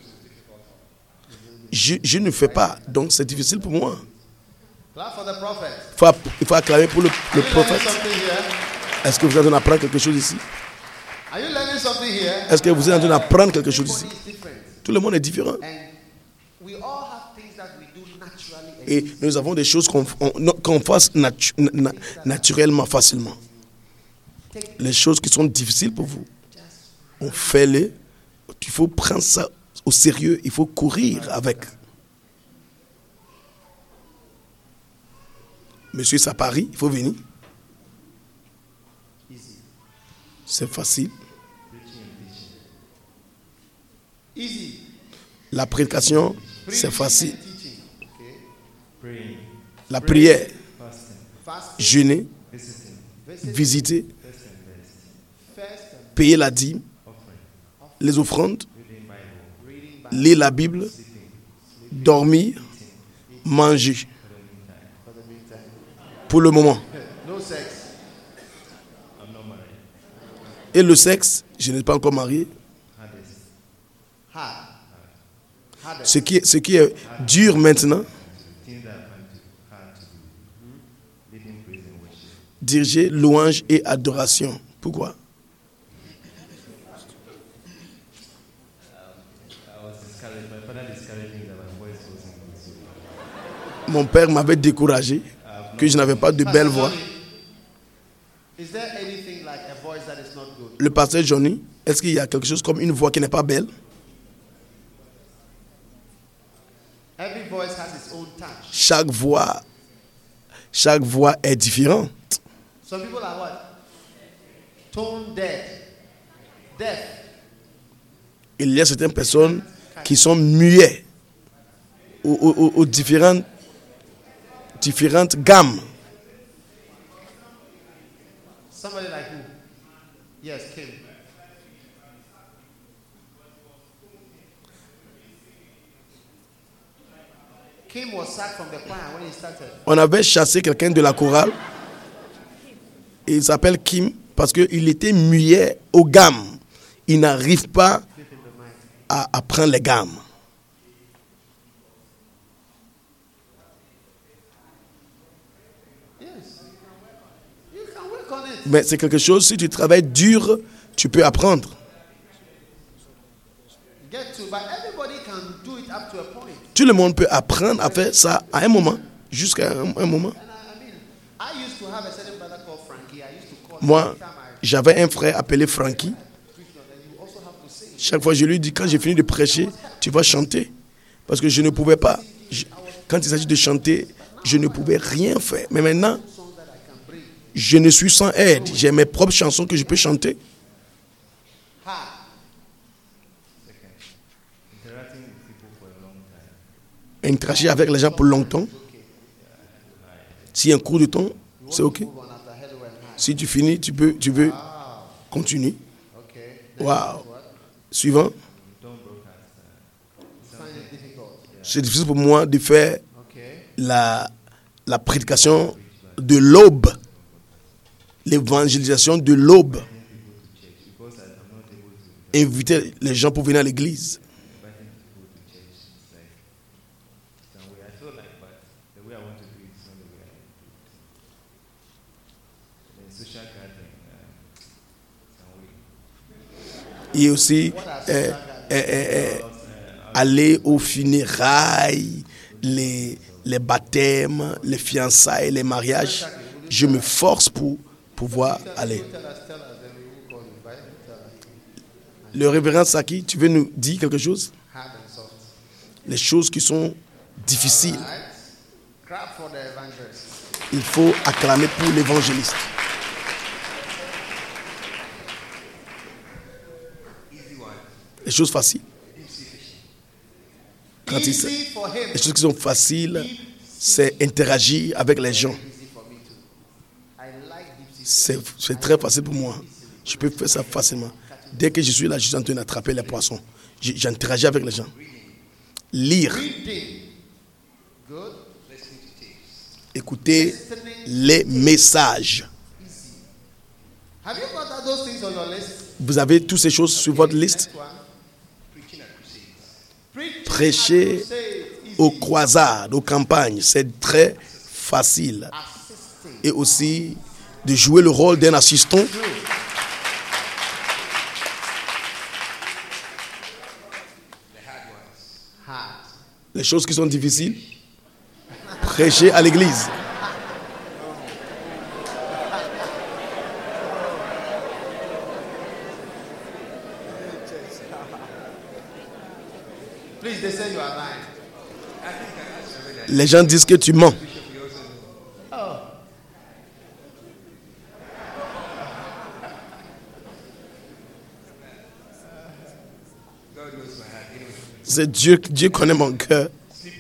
Je ne fais pas, donc c'est difficile pour moi. Clap for the prophet. Il faut acclamer pour le Are you learning prophète. something here? Est-ce que vous êtes en train d'apprendre quelque chose ici? Are you learning something here? Est-ce que vous êtes en train d'apprendre quelque chose ici? Everybody is different. Tout le monde est différent. And we all have things that we do naturally. Et nous avons des choses qu'on fasse naturellement, facilement. Les choses qui sont difficiles pour vous, on fait-les. Il faut prendre ça au sérieux, il faut courir avec. Monsieur Sapari, il faut venir. C'est facile. Easy. La prédication, c'est facile. Teaching. Okay. Praying, La prière, fasting, Fast. jeûner, visiting, visiter, first and best, First. payer la dîme, offering, les offrandes, reading Bible, Reading Bible lire la Bible, dormir, manger. for the meantime. Pour le moment. No sex. I'm not married, Et le sexe, je n'ai pas encore marié. hardest, Hard. Harder. Ce qui est dur maintenant, things that I find hard to do, leading praise and worship. diriger louange et adoration. Pourquoi? I was discouraged, my father discouraged me that my voice wasn't good. So Mon père m'avait découragé que je n'avais pas de belle voix. Is there anything like a voice that is not good? Le pasteur Johnny, est-ce qu'il y a quelque chose comme une voix qui n'est pas belle? Every voice has its own touch. Chaque voix est différente. Some people are what? Tone dead. Deaf. Il y a certaines personnes qui sont muettes aux différentes gammes. Somebody like who? Yes, Kim. Kim was sacked from the choir when he started. On avait chassé quelqu'un de la chorale. Et il s'appelle Kim parce qu'il était muet aux gammes. Il n'arrive pas Flip in the mic. à prendre les gammes. Yes. You can work on it. Mais c'est quelque chose, si tu travailles dur, tu peux apprendre. Get to, but everybody can do it up to a point. Tout le monde peut apprendre à faire ça à un moment, jusqu'à un moment. And I mean, I used to have a certain brother called Frankie. I used to call Moi, him every time I j'avais un frère appelé Frankie. preach, and you also have to sing. Chaque fois, je lui dis, quand j'ai fini de prêcher, tu vas chanter. Parce que je ne pouvais pas. Quand il s'agit de chanter, je ne pouvais rien faire. Mais maintenant, Songs that I can bring. je ne suis sans aide. J'ai mes propres chansons que je peux chanter. Hard. interacting with people for a long time. Interagir avec les gens pour longtemps. Si un cours de temps, c'est ok. Move on after hello and hi. Si tu finis, tu veux continuer. Okay. Wow. Suivant. Don't broadcast. Find it difficult. C'est difficile pour moi de faire Okay. la prédication de l'aube. L'évangélisation de l'aube. Because I'm not able to Inviter les gens pour venir à l'église. inviting people to church. It's like some way. I feel like, but the way I want to do it is not the way I want to do it. The social gathering, some way. Et aussi aller aux funérailles, les baptêmes, les fiançailles, les mariages. Je me force pour pouvoir aller. Tell us, then we will call you, right? Tell us. Le révérend Saki, tu veux nous dire quelque chose? Hard and soft. Les choses qui sont difficiles, Right? Clap for the evangelist. il faut acclamer pour l'évangéliste. Les choses faciles. Quand il Easy for him. les choses qui sont faciles, c'est interagir avec les gens. Easy for me too. I like deep sea. C'est très facile pour moi. Je peux faire ça facilement. Dès que je suis là, je suis en train d'attraper les poissons. J'interagis avec les gens. Lire, Reading. Good. écouter les messages. Have you got those things on your list? Vous avez toutes ces choses sur votre liste. Next one. Preaching Prêcher at crusade. Easy. aux croisades, aux campagnes, c'est très facile. Assisting. Et aussi de jouer le rôle d'un assistant. Hard. Les choses qui sont difficiles, prêcher à l'église. Please, they say you are lying. Les gens disent que tu mens. C'est Dieu connaît mon cœur.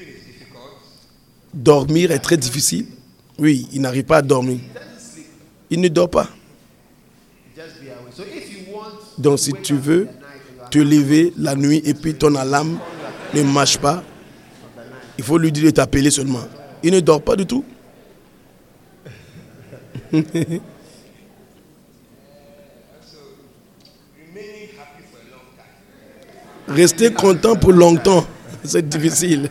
Dormir est très difficile. Oui, il n'arrive pas à dormir. Il ne dort pas. Just be away. So if you want Donc si tu veux te lever la nuit et puis ton alarme ne marche pas, il faut lui dire de t'appeler seulement. Il ne dort pas du tout. Rester content pour longtemps, c'est difficile.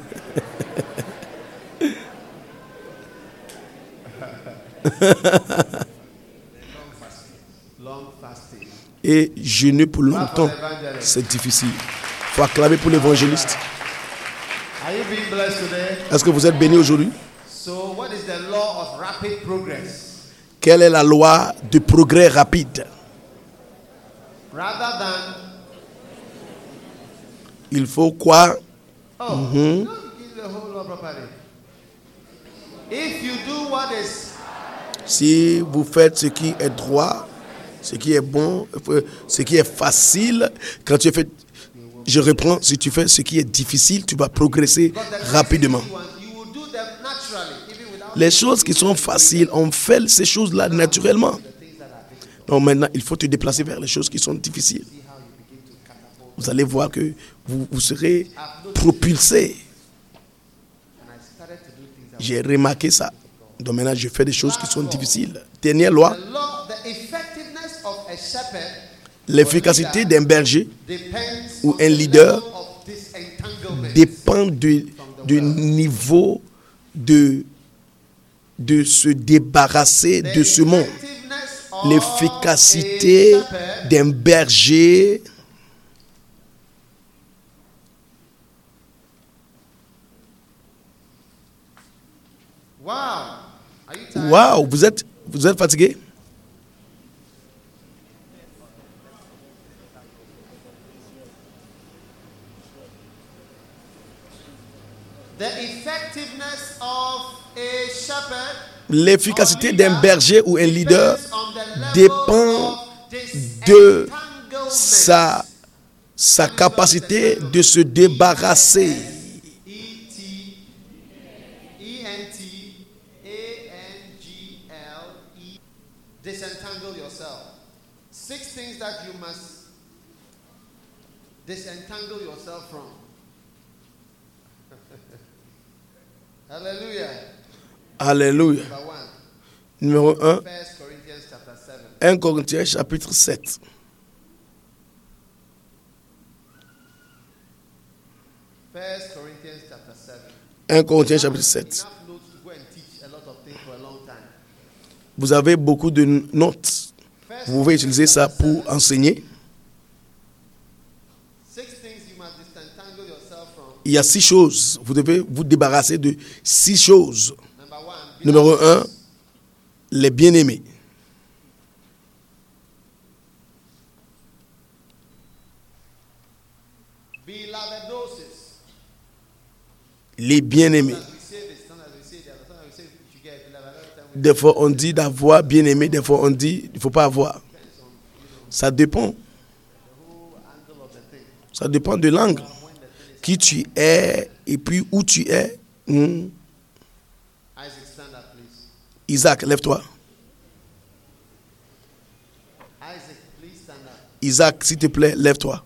long fasting. Et jeûner pour longtemps, c'est difficile. Il faut acclamer pour l'évangéliste. Are you being blessed today? Est-ce que vous êtes bénis aujourd'hui? So what is the law of rapid progress? Quelle est la loi de progrès rapide? Rather than Il faut quoi? don't give the whole law properly. If you do what is Si vous faites ce qui est droit, ce qui est bon, ce qui est facile, quand tu fais, je reprends, si tu fais ce qui est difficile, tu vas progresser rapidement. you will do them naturally, even without Les choses qui sont faciles, on fait ces choses-là naturellement. Donc maintenant, il faut te déplacer vers les choses qui sont difficiles. Vous allez voir que vous serez propulsé. and I started to do things that J'ai remarqué ça. Donc maintenant, je fais des choses qui sont difficiles. Dernière loi, the law, the effectiveness of a shepherd l'efficacité d'un berger depends ou on un the leader level of disentanglement. dépend du niveau de se débarrasser de ce monde. Effectiveness of L'efficacité a shepherd d'un berger Wow. Are you tired? Waouh, vous êtes fatigué? The effectiveness of a shepherd L'efficacité d'un berger ou un leader depends on the level dépend of de disentanglement. sa sa capacité de se débarrasser. E-N-T-A-N-G-L-E. Disentangle yourself. 6 things that you must disentangle yourself from. Hallelujah. Alléluia. Number 1. Numéro 1, 1 Corinthians chapter 7. 1 Corinthiens chapitre 7. First Corinthians chapter 7. 1 Corinthiens chapitre 7. Enough notes to go and teach a lot of things for a long time. Vous avez beaucoup de notes. First Vous pouvez utiliser ça pour enseigner. 6 things you must disentangle yourself from. Il y a 6 choses. Vous devez vous débarrasser de 6 choses. Number 1. Numéro 1, les bien-aimés. Beloved doses. Les bien-aimés. We say this, sometimes we say that, sometimes we say you should get beloved. Every time we Des fois, on dit d'avoir bien-aimé. Des fois, on dit il ne faut pas avoir. Ça dépend. the whole angle of the thing. Ça dépend de l'angle. Qui tu es et puis où tu es. Isaac, stand up, please. Isaac, lève-toi. Isaac, please stand up. Isaac, s'il te plaît, lève-toi.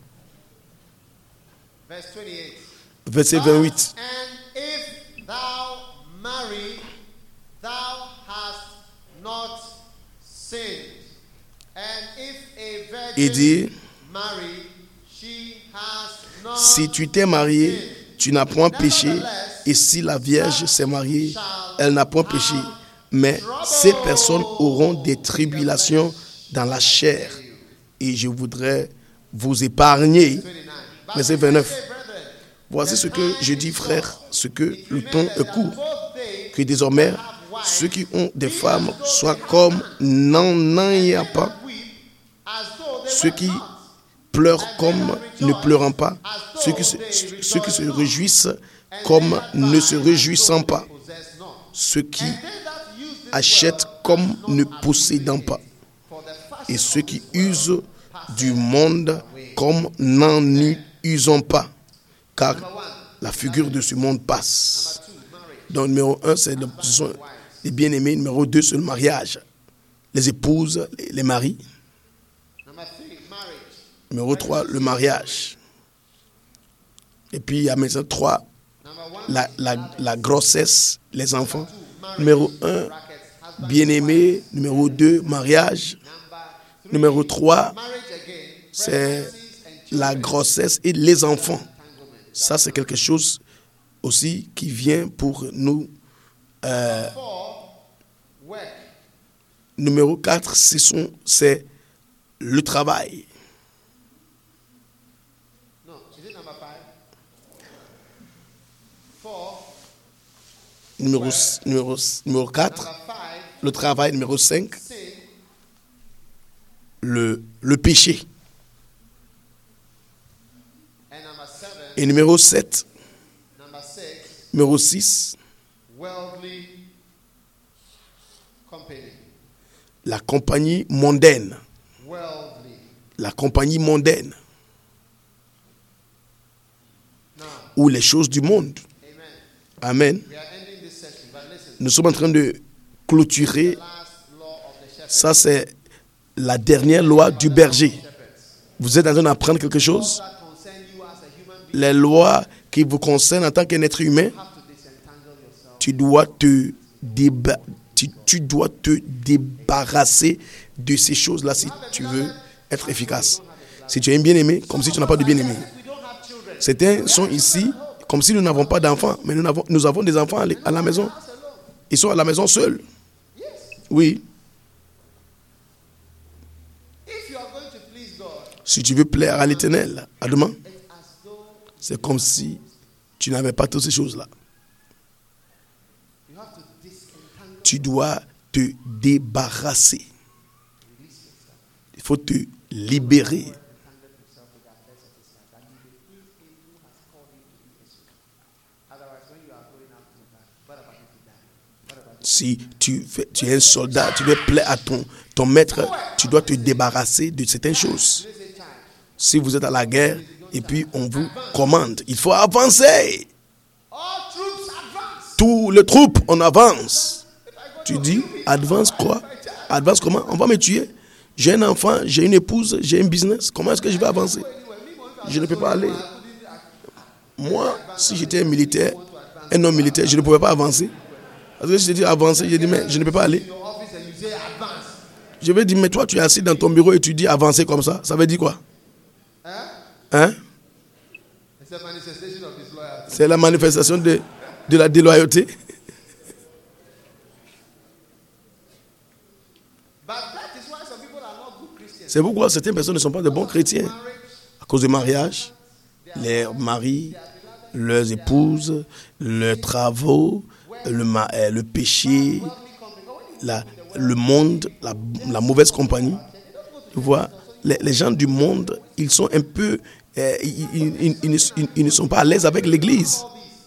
Verse 28. Verset 28. And if thou marry, thou hast not sinned. And if a Il virgin dit, marry, she has not si tu t'es marié, tu n'as point péché. Et si la Vierge s'est mariée, elle n'a point péché. Mais ces personnes auront des tribulations dans la chair. Et je voudrais vous épargner. 29. Verset 29. Voici ce que je dis, frère, ce que le temps est court. Que désormais, ceux qui ont des femmes soient comme n'en ayant pas. Ceux qui pleurent comme ne pleurant pas. Ceux qui se réjouissent comme ne se réjouissant pas. Ceux qui achètent comme ne possédant pas. Et ceux qui usent du monde comme n'en usant pas. Car la figure de ce monde passe. Donc, numéro 1, ce sont les bien-aimés. Numéro 2, c'est le mariage. Les épouses, les maris. Number 3, marriage. Numéro 3, le mariage. Et puis, il y a maintenant 3, Number 1, la grossesse, les enfants. Numéro 1, bien-aimé. Numéro 2, mariage. Numéro 3, marriage again. c'est la grossesse et les enfants. Ça, c'est quelque chose aussi qui vient pour nous. 4, work. Numéro 4, c'est le travail. No, is it number 5? 4, Numéro 4, number 5, le travail. Numéro 5, sin. le péché. And number 7, Et numéro 7, number 6, numéro 6, worldly company. la compagnie mondaine. Worldly. La compagnie mondaine. Now, Ou les choses du monde. amen. Amen. We are ending this session, but listen. Nous sommes en train de clôturer. Last law of the shepherd. Ça, c'est la dernière loi du berger. Vous êtes en train d'apprendre quelque chose? That concern you as a human being, Les lois qui vous concernent en tant qu'un être humain, you have to disentangle yourself. tu dois te débarrasser de ces choses-là si tu veux être efficace. Si tu es un bien-aimé, comme si tu n'as pas de bien-aimé. We don't have children. Certains sont ici comme si nous n'avons pas d'enfants, mais nous avons des enfants à la maison. Ils sont à la maison seuls. Oui. If you are going to please God, Si tu veux plaire à l'Éternel, à demain, it's as though c'est comme si tu n'avais pas toutes ces choses-là. you have to disentangle. Tu dois te débarrasser. Il faut te libérer. Si tu es un soldat, tu veux plaire à ton maître, tu dois te débarrasser de certaines choses. Si vous êtes à la guerre, Et puis on vous commande. Il faut avancer. Tous les troupes, on avance. Tu dis, advance quoi? Advance comment? On va me tuer. J'ai un enfant, j'ai une épouse, j'ai un business. Comment est-ce que je vais avancer? Je ne peux pas aller. Moi, si j'étais un militaire, un homme militaire, je ne pouvais pas avancer. Parce que si je dis avancer, je dis, mais je ne peux pas aller. Je vais dire, mais toi, tu es assis dans ton bureau et tu dis avancer comme ça. Ça veut dire quoi? Hein? C'est la manifestation de la déloyauté. C'est pourquoi certaines personnes ne sont pas de bons chrétiens. À cause du mariage, les maris, leurs épouses, leurs travaux, le péché, le monde, la mauvaise compagnie. Tu vois, les gens du monde, ils sont un peu... ils ne sont pas à l'aise avec l'Église.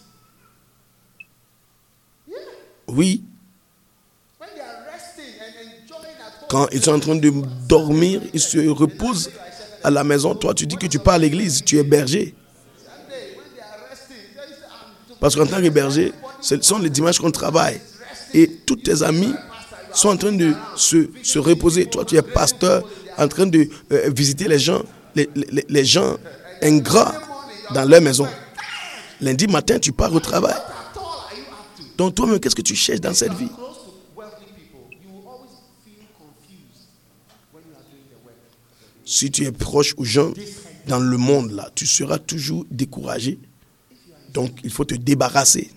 Oui. Quand ils sont en train de dormir, ils se reposent à la maison. Toi, tu dis que tu pars à l'église, tu es berger. Parce qu'en tant que berger, ce sont les dimanches qu'on travaille. Et tous tes amis sont en train de se reposer. Toi, tu es pasteur, en train de visiter les gens ingrats dans leur maison. Lundi matin, tu pars au travail. Donc toi-même, qu'est-ce que tu cherches dans cette vie? Si tu es proche aux gens dans le monde, là, tu seras toujours découragé. Donc, il faut te débarrasser.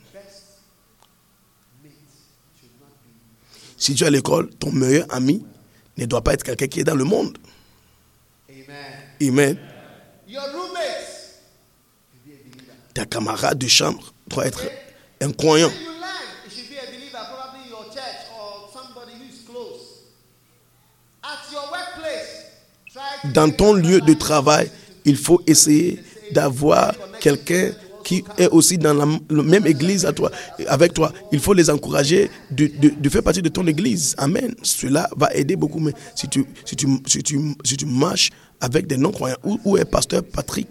Si tu es à l'école, ton meilleur ami ne doit pas être quelqu'un qui est dans le monde. Amen. Ta camarade de chambre doit être un croyant. Dans ton lieu de travail, il faut essayer d'avoir quelqu'un qui est aussi dans la même église avec toi. Il faut les encourager de faire partie de ton église. Amen. Cela va aider beaucoup. Mais si tu marches avec des non-croyants, où est pasteur Patrick?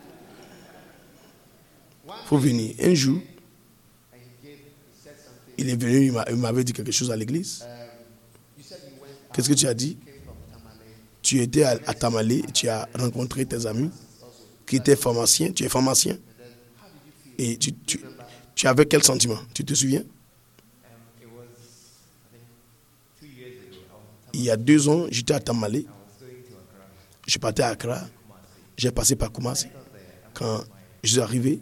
Il faut venir. Un jour, il est venu, il m'avait dit quelque chose à l'église. Qu'est-ce que tu as dit? Tu étais à Tamale, tu as rencontré tes amis qui étaient pharmaciens. Tu es pharmacien. Et tu avais quel sentiment? Tu te souviens? Il y a 2 ans, j'étais à Tamale. Je partais à Accra. J'ai passé par Kumasi. Quand je suis arrivé,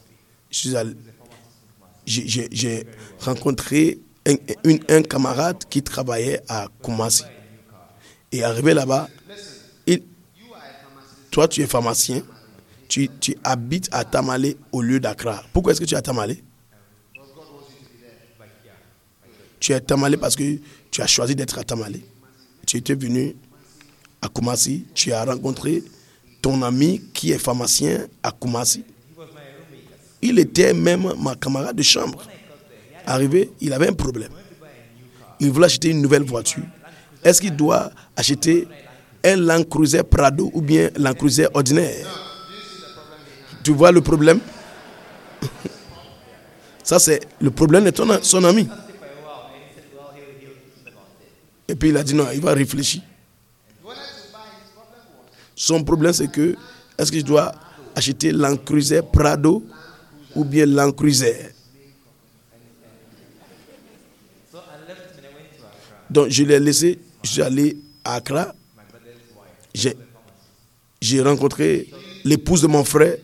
j'ai rencontré un camarade qui travaillait à Kumasi. Et arrivé là-bas, toi tu es pharmacien, tu habites à Tamale au lieu d'Accra. Pourquoi est-ce que tu es à Tamale? Tu es à Tamale parce que tu as choisi d'être à Tamale. Tu étais venu à Kumasi, tu as rencontré ton ami qui est pharmacien à Kumasi. Il était même ma camarade de chambre. Arrivé, il avait un problème. Il voulait acheter une nouvelle voiture. Est-ce qu'il doit acheter un Land Cruiser Prado ou bien Land Cruiser ordinaire? Tu vois le problème? Ça, c'est le problème de son ami. Et puis il a dit non, il va réfléchir. Son problème, c'est que, est-ce que je dois acheter Land Cruiser Prado ou bien Land Cruiser? Donc je l'ai laissé, je suis allé à Accra. J'ai rencontré l'épouse de mon frère.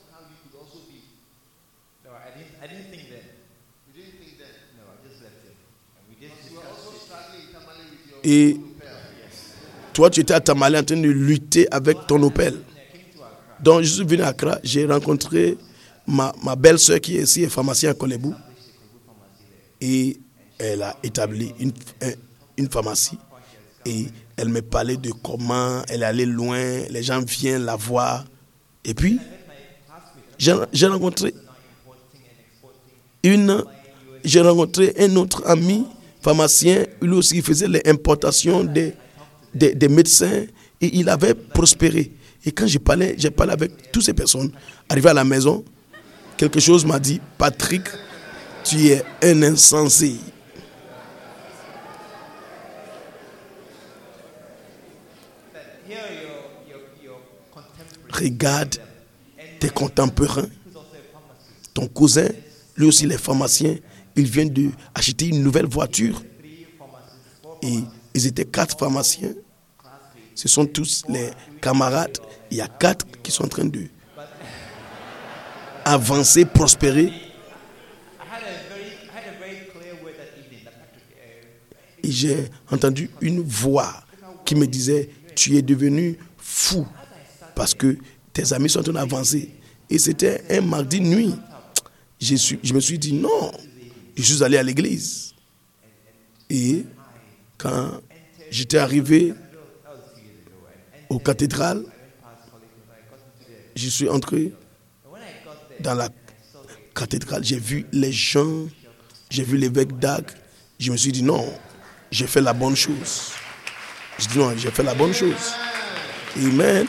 Et toi, tu étais à Tamale en train de lutter avec ton Opel. Donc, je suis venu à Accra, j'ai rencontré ma belle-sœur qui est ici, est pharmacienne à Kolebou. Et elle a établi une pharmacie. Et elle me parlait de comment elle allait loin, les gens viennent la voir. Et puis, j'ai rencontré un autre ami pharmacien, lui aussi, il faisait les importations des médecins et il avait prospéré. Et quand j'ai parlé avec toutes ces personnes. Arrivé à la maison, quelque chose m'a dit, Patrick, tu es un insensé. Regarde tes contemporains. Ton cousin, lui aussi, il est pharmacien. Il vient d'acheter une nouvelle voiture. Et ils étaient 4 pharmaciens. Ce sont tous les camarades. Il y a 4 qui sont en train de avancer, prospérer. Et j'ai entendu une voix qui me disait, tu es devenu fou parce que tes amis sont en train d'avancer. Et c'était un mardi nuit. Je me suis dit non. Je suis allé à l'église. Et quand j'étais arrivé aux cathédrales, je suis entré dans la cathédrale. J'ai vu les gens, j'ai vu l'évêque Dag. Je me suis dit non, j'ai fait la bonne chose. Je dis non, j'ai fait la bonne chose. Amen.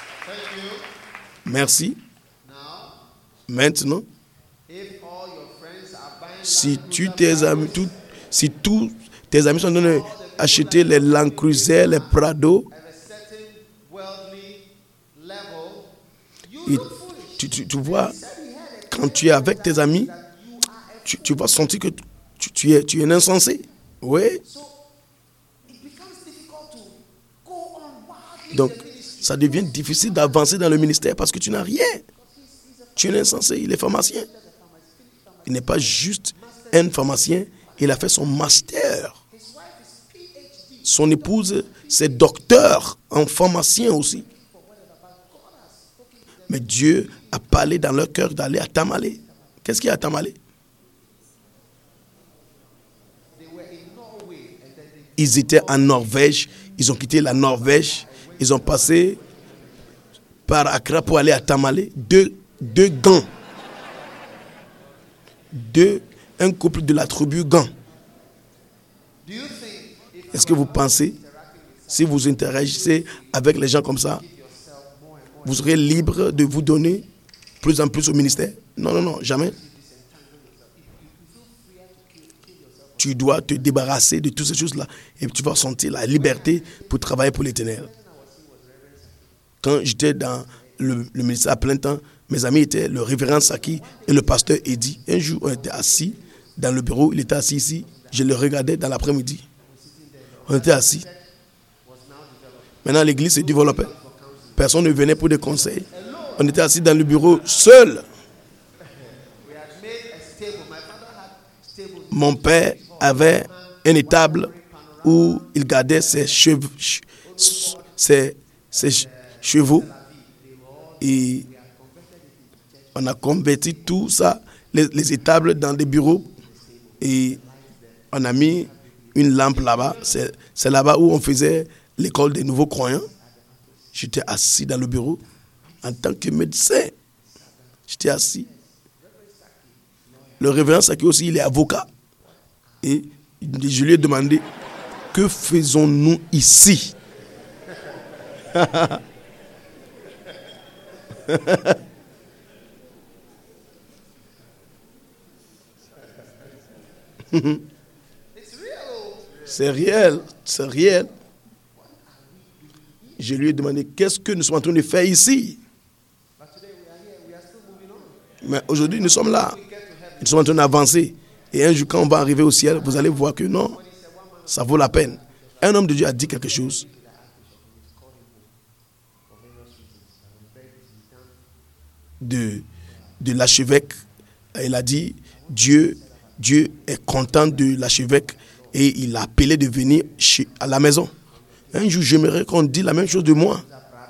Merci. Maintenant, si tous tes amis sont en train d'acheter les Land Cruiser, les Prado, et tu vois, quand tu es avec tes amis, tu vas sentir que tu es un insensé. Oui. Donc, ça devient difficile d'avancer dans le ministère parce que tu n'as rien. Tu es un insensé, il est pharmacien. Il n'est pas juste un pharmacien, il a fait son master. Son épouse, c'est docteur en pharmacien aussi. Mais Dieu a parlé dans leur cœur d'aller à Tamale. Qu'est-ce qu'il y a à Tamale? Ils étaient en Norvège, ils ont quitté la Norvège, ils ont passé par Accra pour aller à Tamale. Deux gants. Un couple de la tribu Gant. Est-ce que vous pensez, si vous interagissez avec les gens comme ça, vous serez libre de vous donner plus en plus au ministère? Non, jamais. Tu dois te débarrasser de toutes ces choses-là et tu vas sentir la liberté pour travailler pour l'Éternel. Quand j'étais dans le ministère à plein temps, mes amis étaient le révérend Saki et le pasteur Eddy. Un jour, on était assis dans le bureau, il était assis ici. Je le regardais dans l'après-midi. On était assis. Maintenant, l'église se développait. Personne ne venait pour des conseils. On était assis dans le bureau seul. Mon père avait une étable où il gardait ses chevaux. Et on a converti tout ça, les étables dans des bureaux. Et on a mis une lampe là-bas. C'est là-bas où on faisait l'école des nouveaux croyants. J'étais assis dans le bureau en tant que médecin. J'étais assis. Le révérend Saki aussi, il est avocat. Et je lui ai demandé, que faisons-nous ici? C'est réel. Je lui ai demandé, qu'est-ce que nous sommes en train de faire ici? Mais aujourd'hui, nous sommes là. Nous sommes en train d'avancer. Et un jour, quand on va arriver au ciel, vous allez voir que non, ça vaut la peine. Un homme de Dieu a dit quelque chose. De l'archevêque. Il a dit, Dieu est content de l'archevêque et il a appelé de venir à la maison. Un jour, j'aimerais qu'on dise la même chose de moi.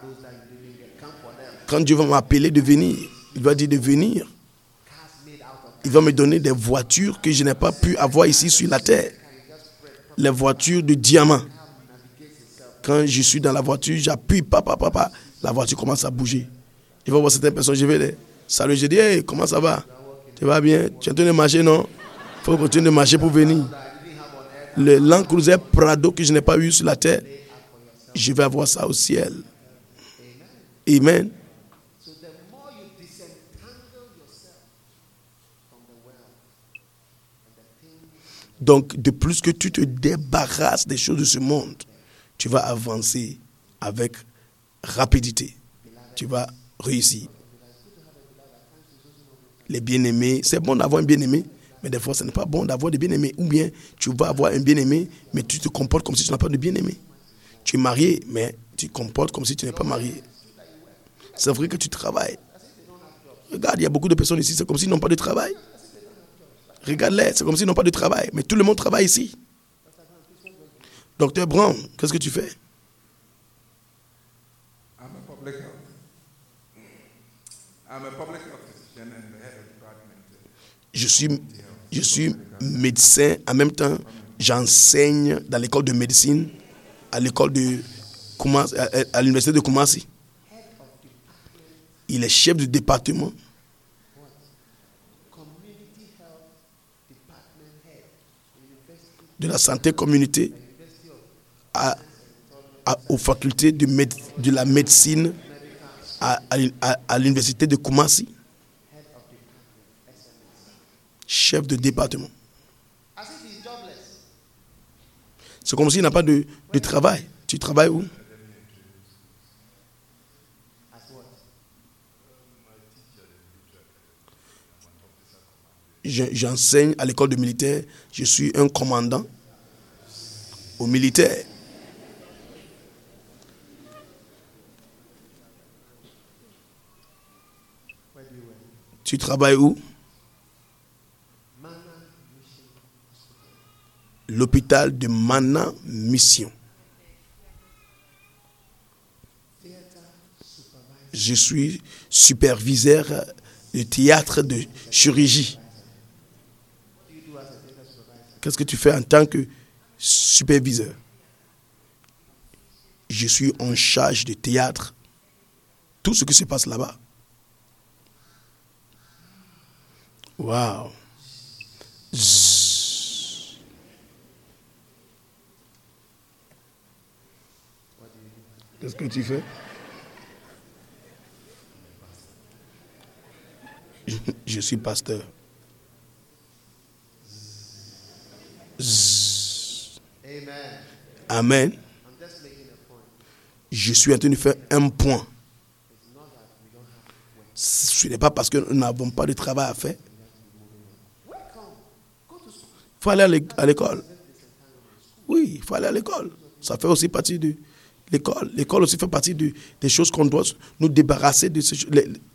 Quand Dieu va m'appeler de venir, il va dire de venir. Il va me donner des voitures que je n'ai pas pu avoir ici sur la terre. Les voitures de diamant. Quand je suis dans la voiture, j'appuie, papa, la voiture commence à bouger. Je vais voir certaines personnes, je vais les saluer. Je dis, hey, comment ça va? Tu vas bien? Tu es en train de marcher, non? Il faut continuer de marcher pour venir. Le Land Cruiser Prado que je n'ai pas eu sur la terre, je vais avoir ça au ciel. Amen. So the more you disentangle yourself from the world and the things, Donc, de plus que tu te débarrasses des choses de ce monde, tu vas avancer avec rapidité. Tu vas réussir. Les bien-aimés, c'est bon d'avoir un bien-aimé, mais des fois, ce n'est pas bon d'avoir des bien-aimés. Ou bien, tu vas avoir un bien-aimé, mais tu te comportes comme si tu n'as pas de bien-aimé. Tu es marié, mais tu te comportes comme si tu n'es pas marié. C'est vrai que tu travailles. Regarde, il y a beaucoup de personnes ici, c'est comme s'ils n'ont pas de travail. Regarde-les, c'est comme s'ils n'ont pas de travail. Mais tout le monde travaille ici. Docteur Brown, qu'est-ce que tu fais? I'm a public health physician and the head of department. Je suis médecin. En même temps, j'enseigne dans l'école de médecine, à l'école de Kumasi, à l'université de Kumasi. Il est chef du département. De la santé communauté aux facultés de la médecine à l'université de Kumasi. Chef de département. C'est comme s'il n'a pas de travail. Tu travailles où? J'enseigne à l'école de militaire. Je suis un commandant au militaire. Tu travailles où? L'hôpital de Mana Mission. Je suis superviseur de théâtre de chirurgie. Qu'est-ce que tu fais en tant que superviseur? Je suis en charge de théâtre. Tout ce qui se passe là-bas. Wow. Qu'est-ce que tu fais? Je suis pasteur. Amen. Je suis en train de faire un point. Ce n'est pas parce que nous n'avons pas de travail à faire. Il faut aller à l'école. Oui, il faut aller à l'école. Ça fait aussi partie de l'école. L'école aussi fait partie des choses qu'on doit nous débarrasser de ces choses.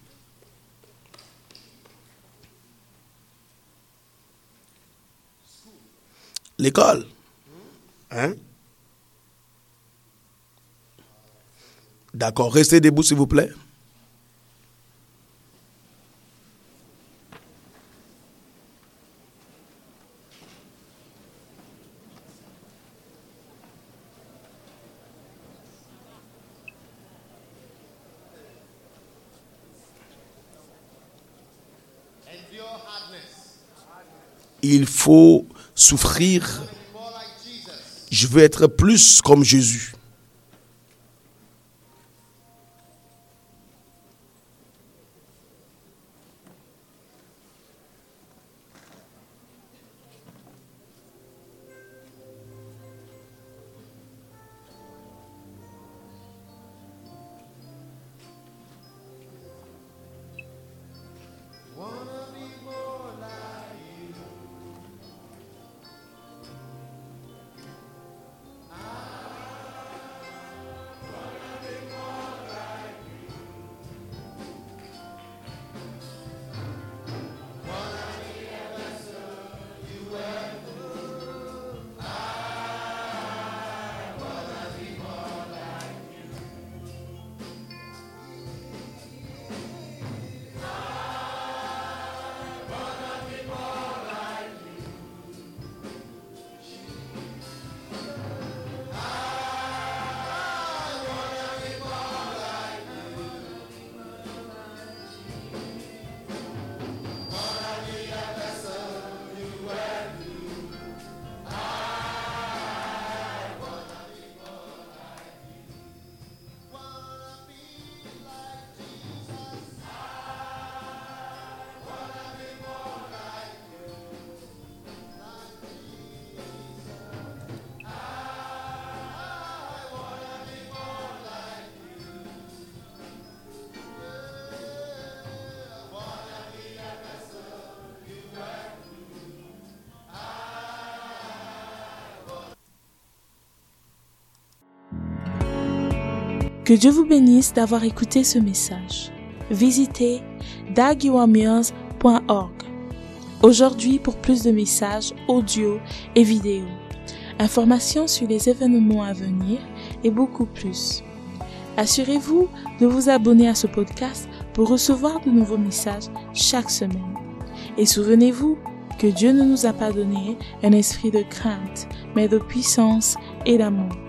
L'école. Hein? D'accord, restez debout s'il vous plaît. Il faut souffrir. Je veux être plus comme Jésus. Que Dieu vous bénisse d'avoir écouté ce message. Visitez dagiwamiers.org aujourd'hui pour plus de messages audio et vidéo, informations sur les événements à venir et beaucoup plus. Assurez-vous de vous abonner à ce podcast pour recevoir de nouveaux messages chaque semaine. Et souvenez-vous que Dieu ne nous a pas donné un esprit de crainte, mais de puissance et d'amour.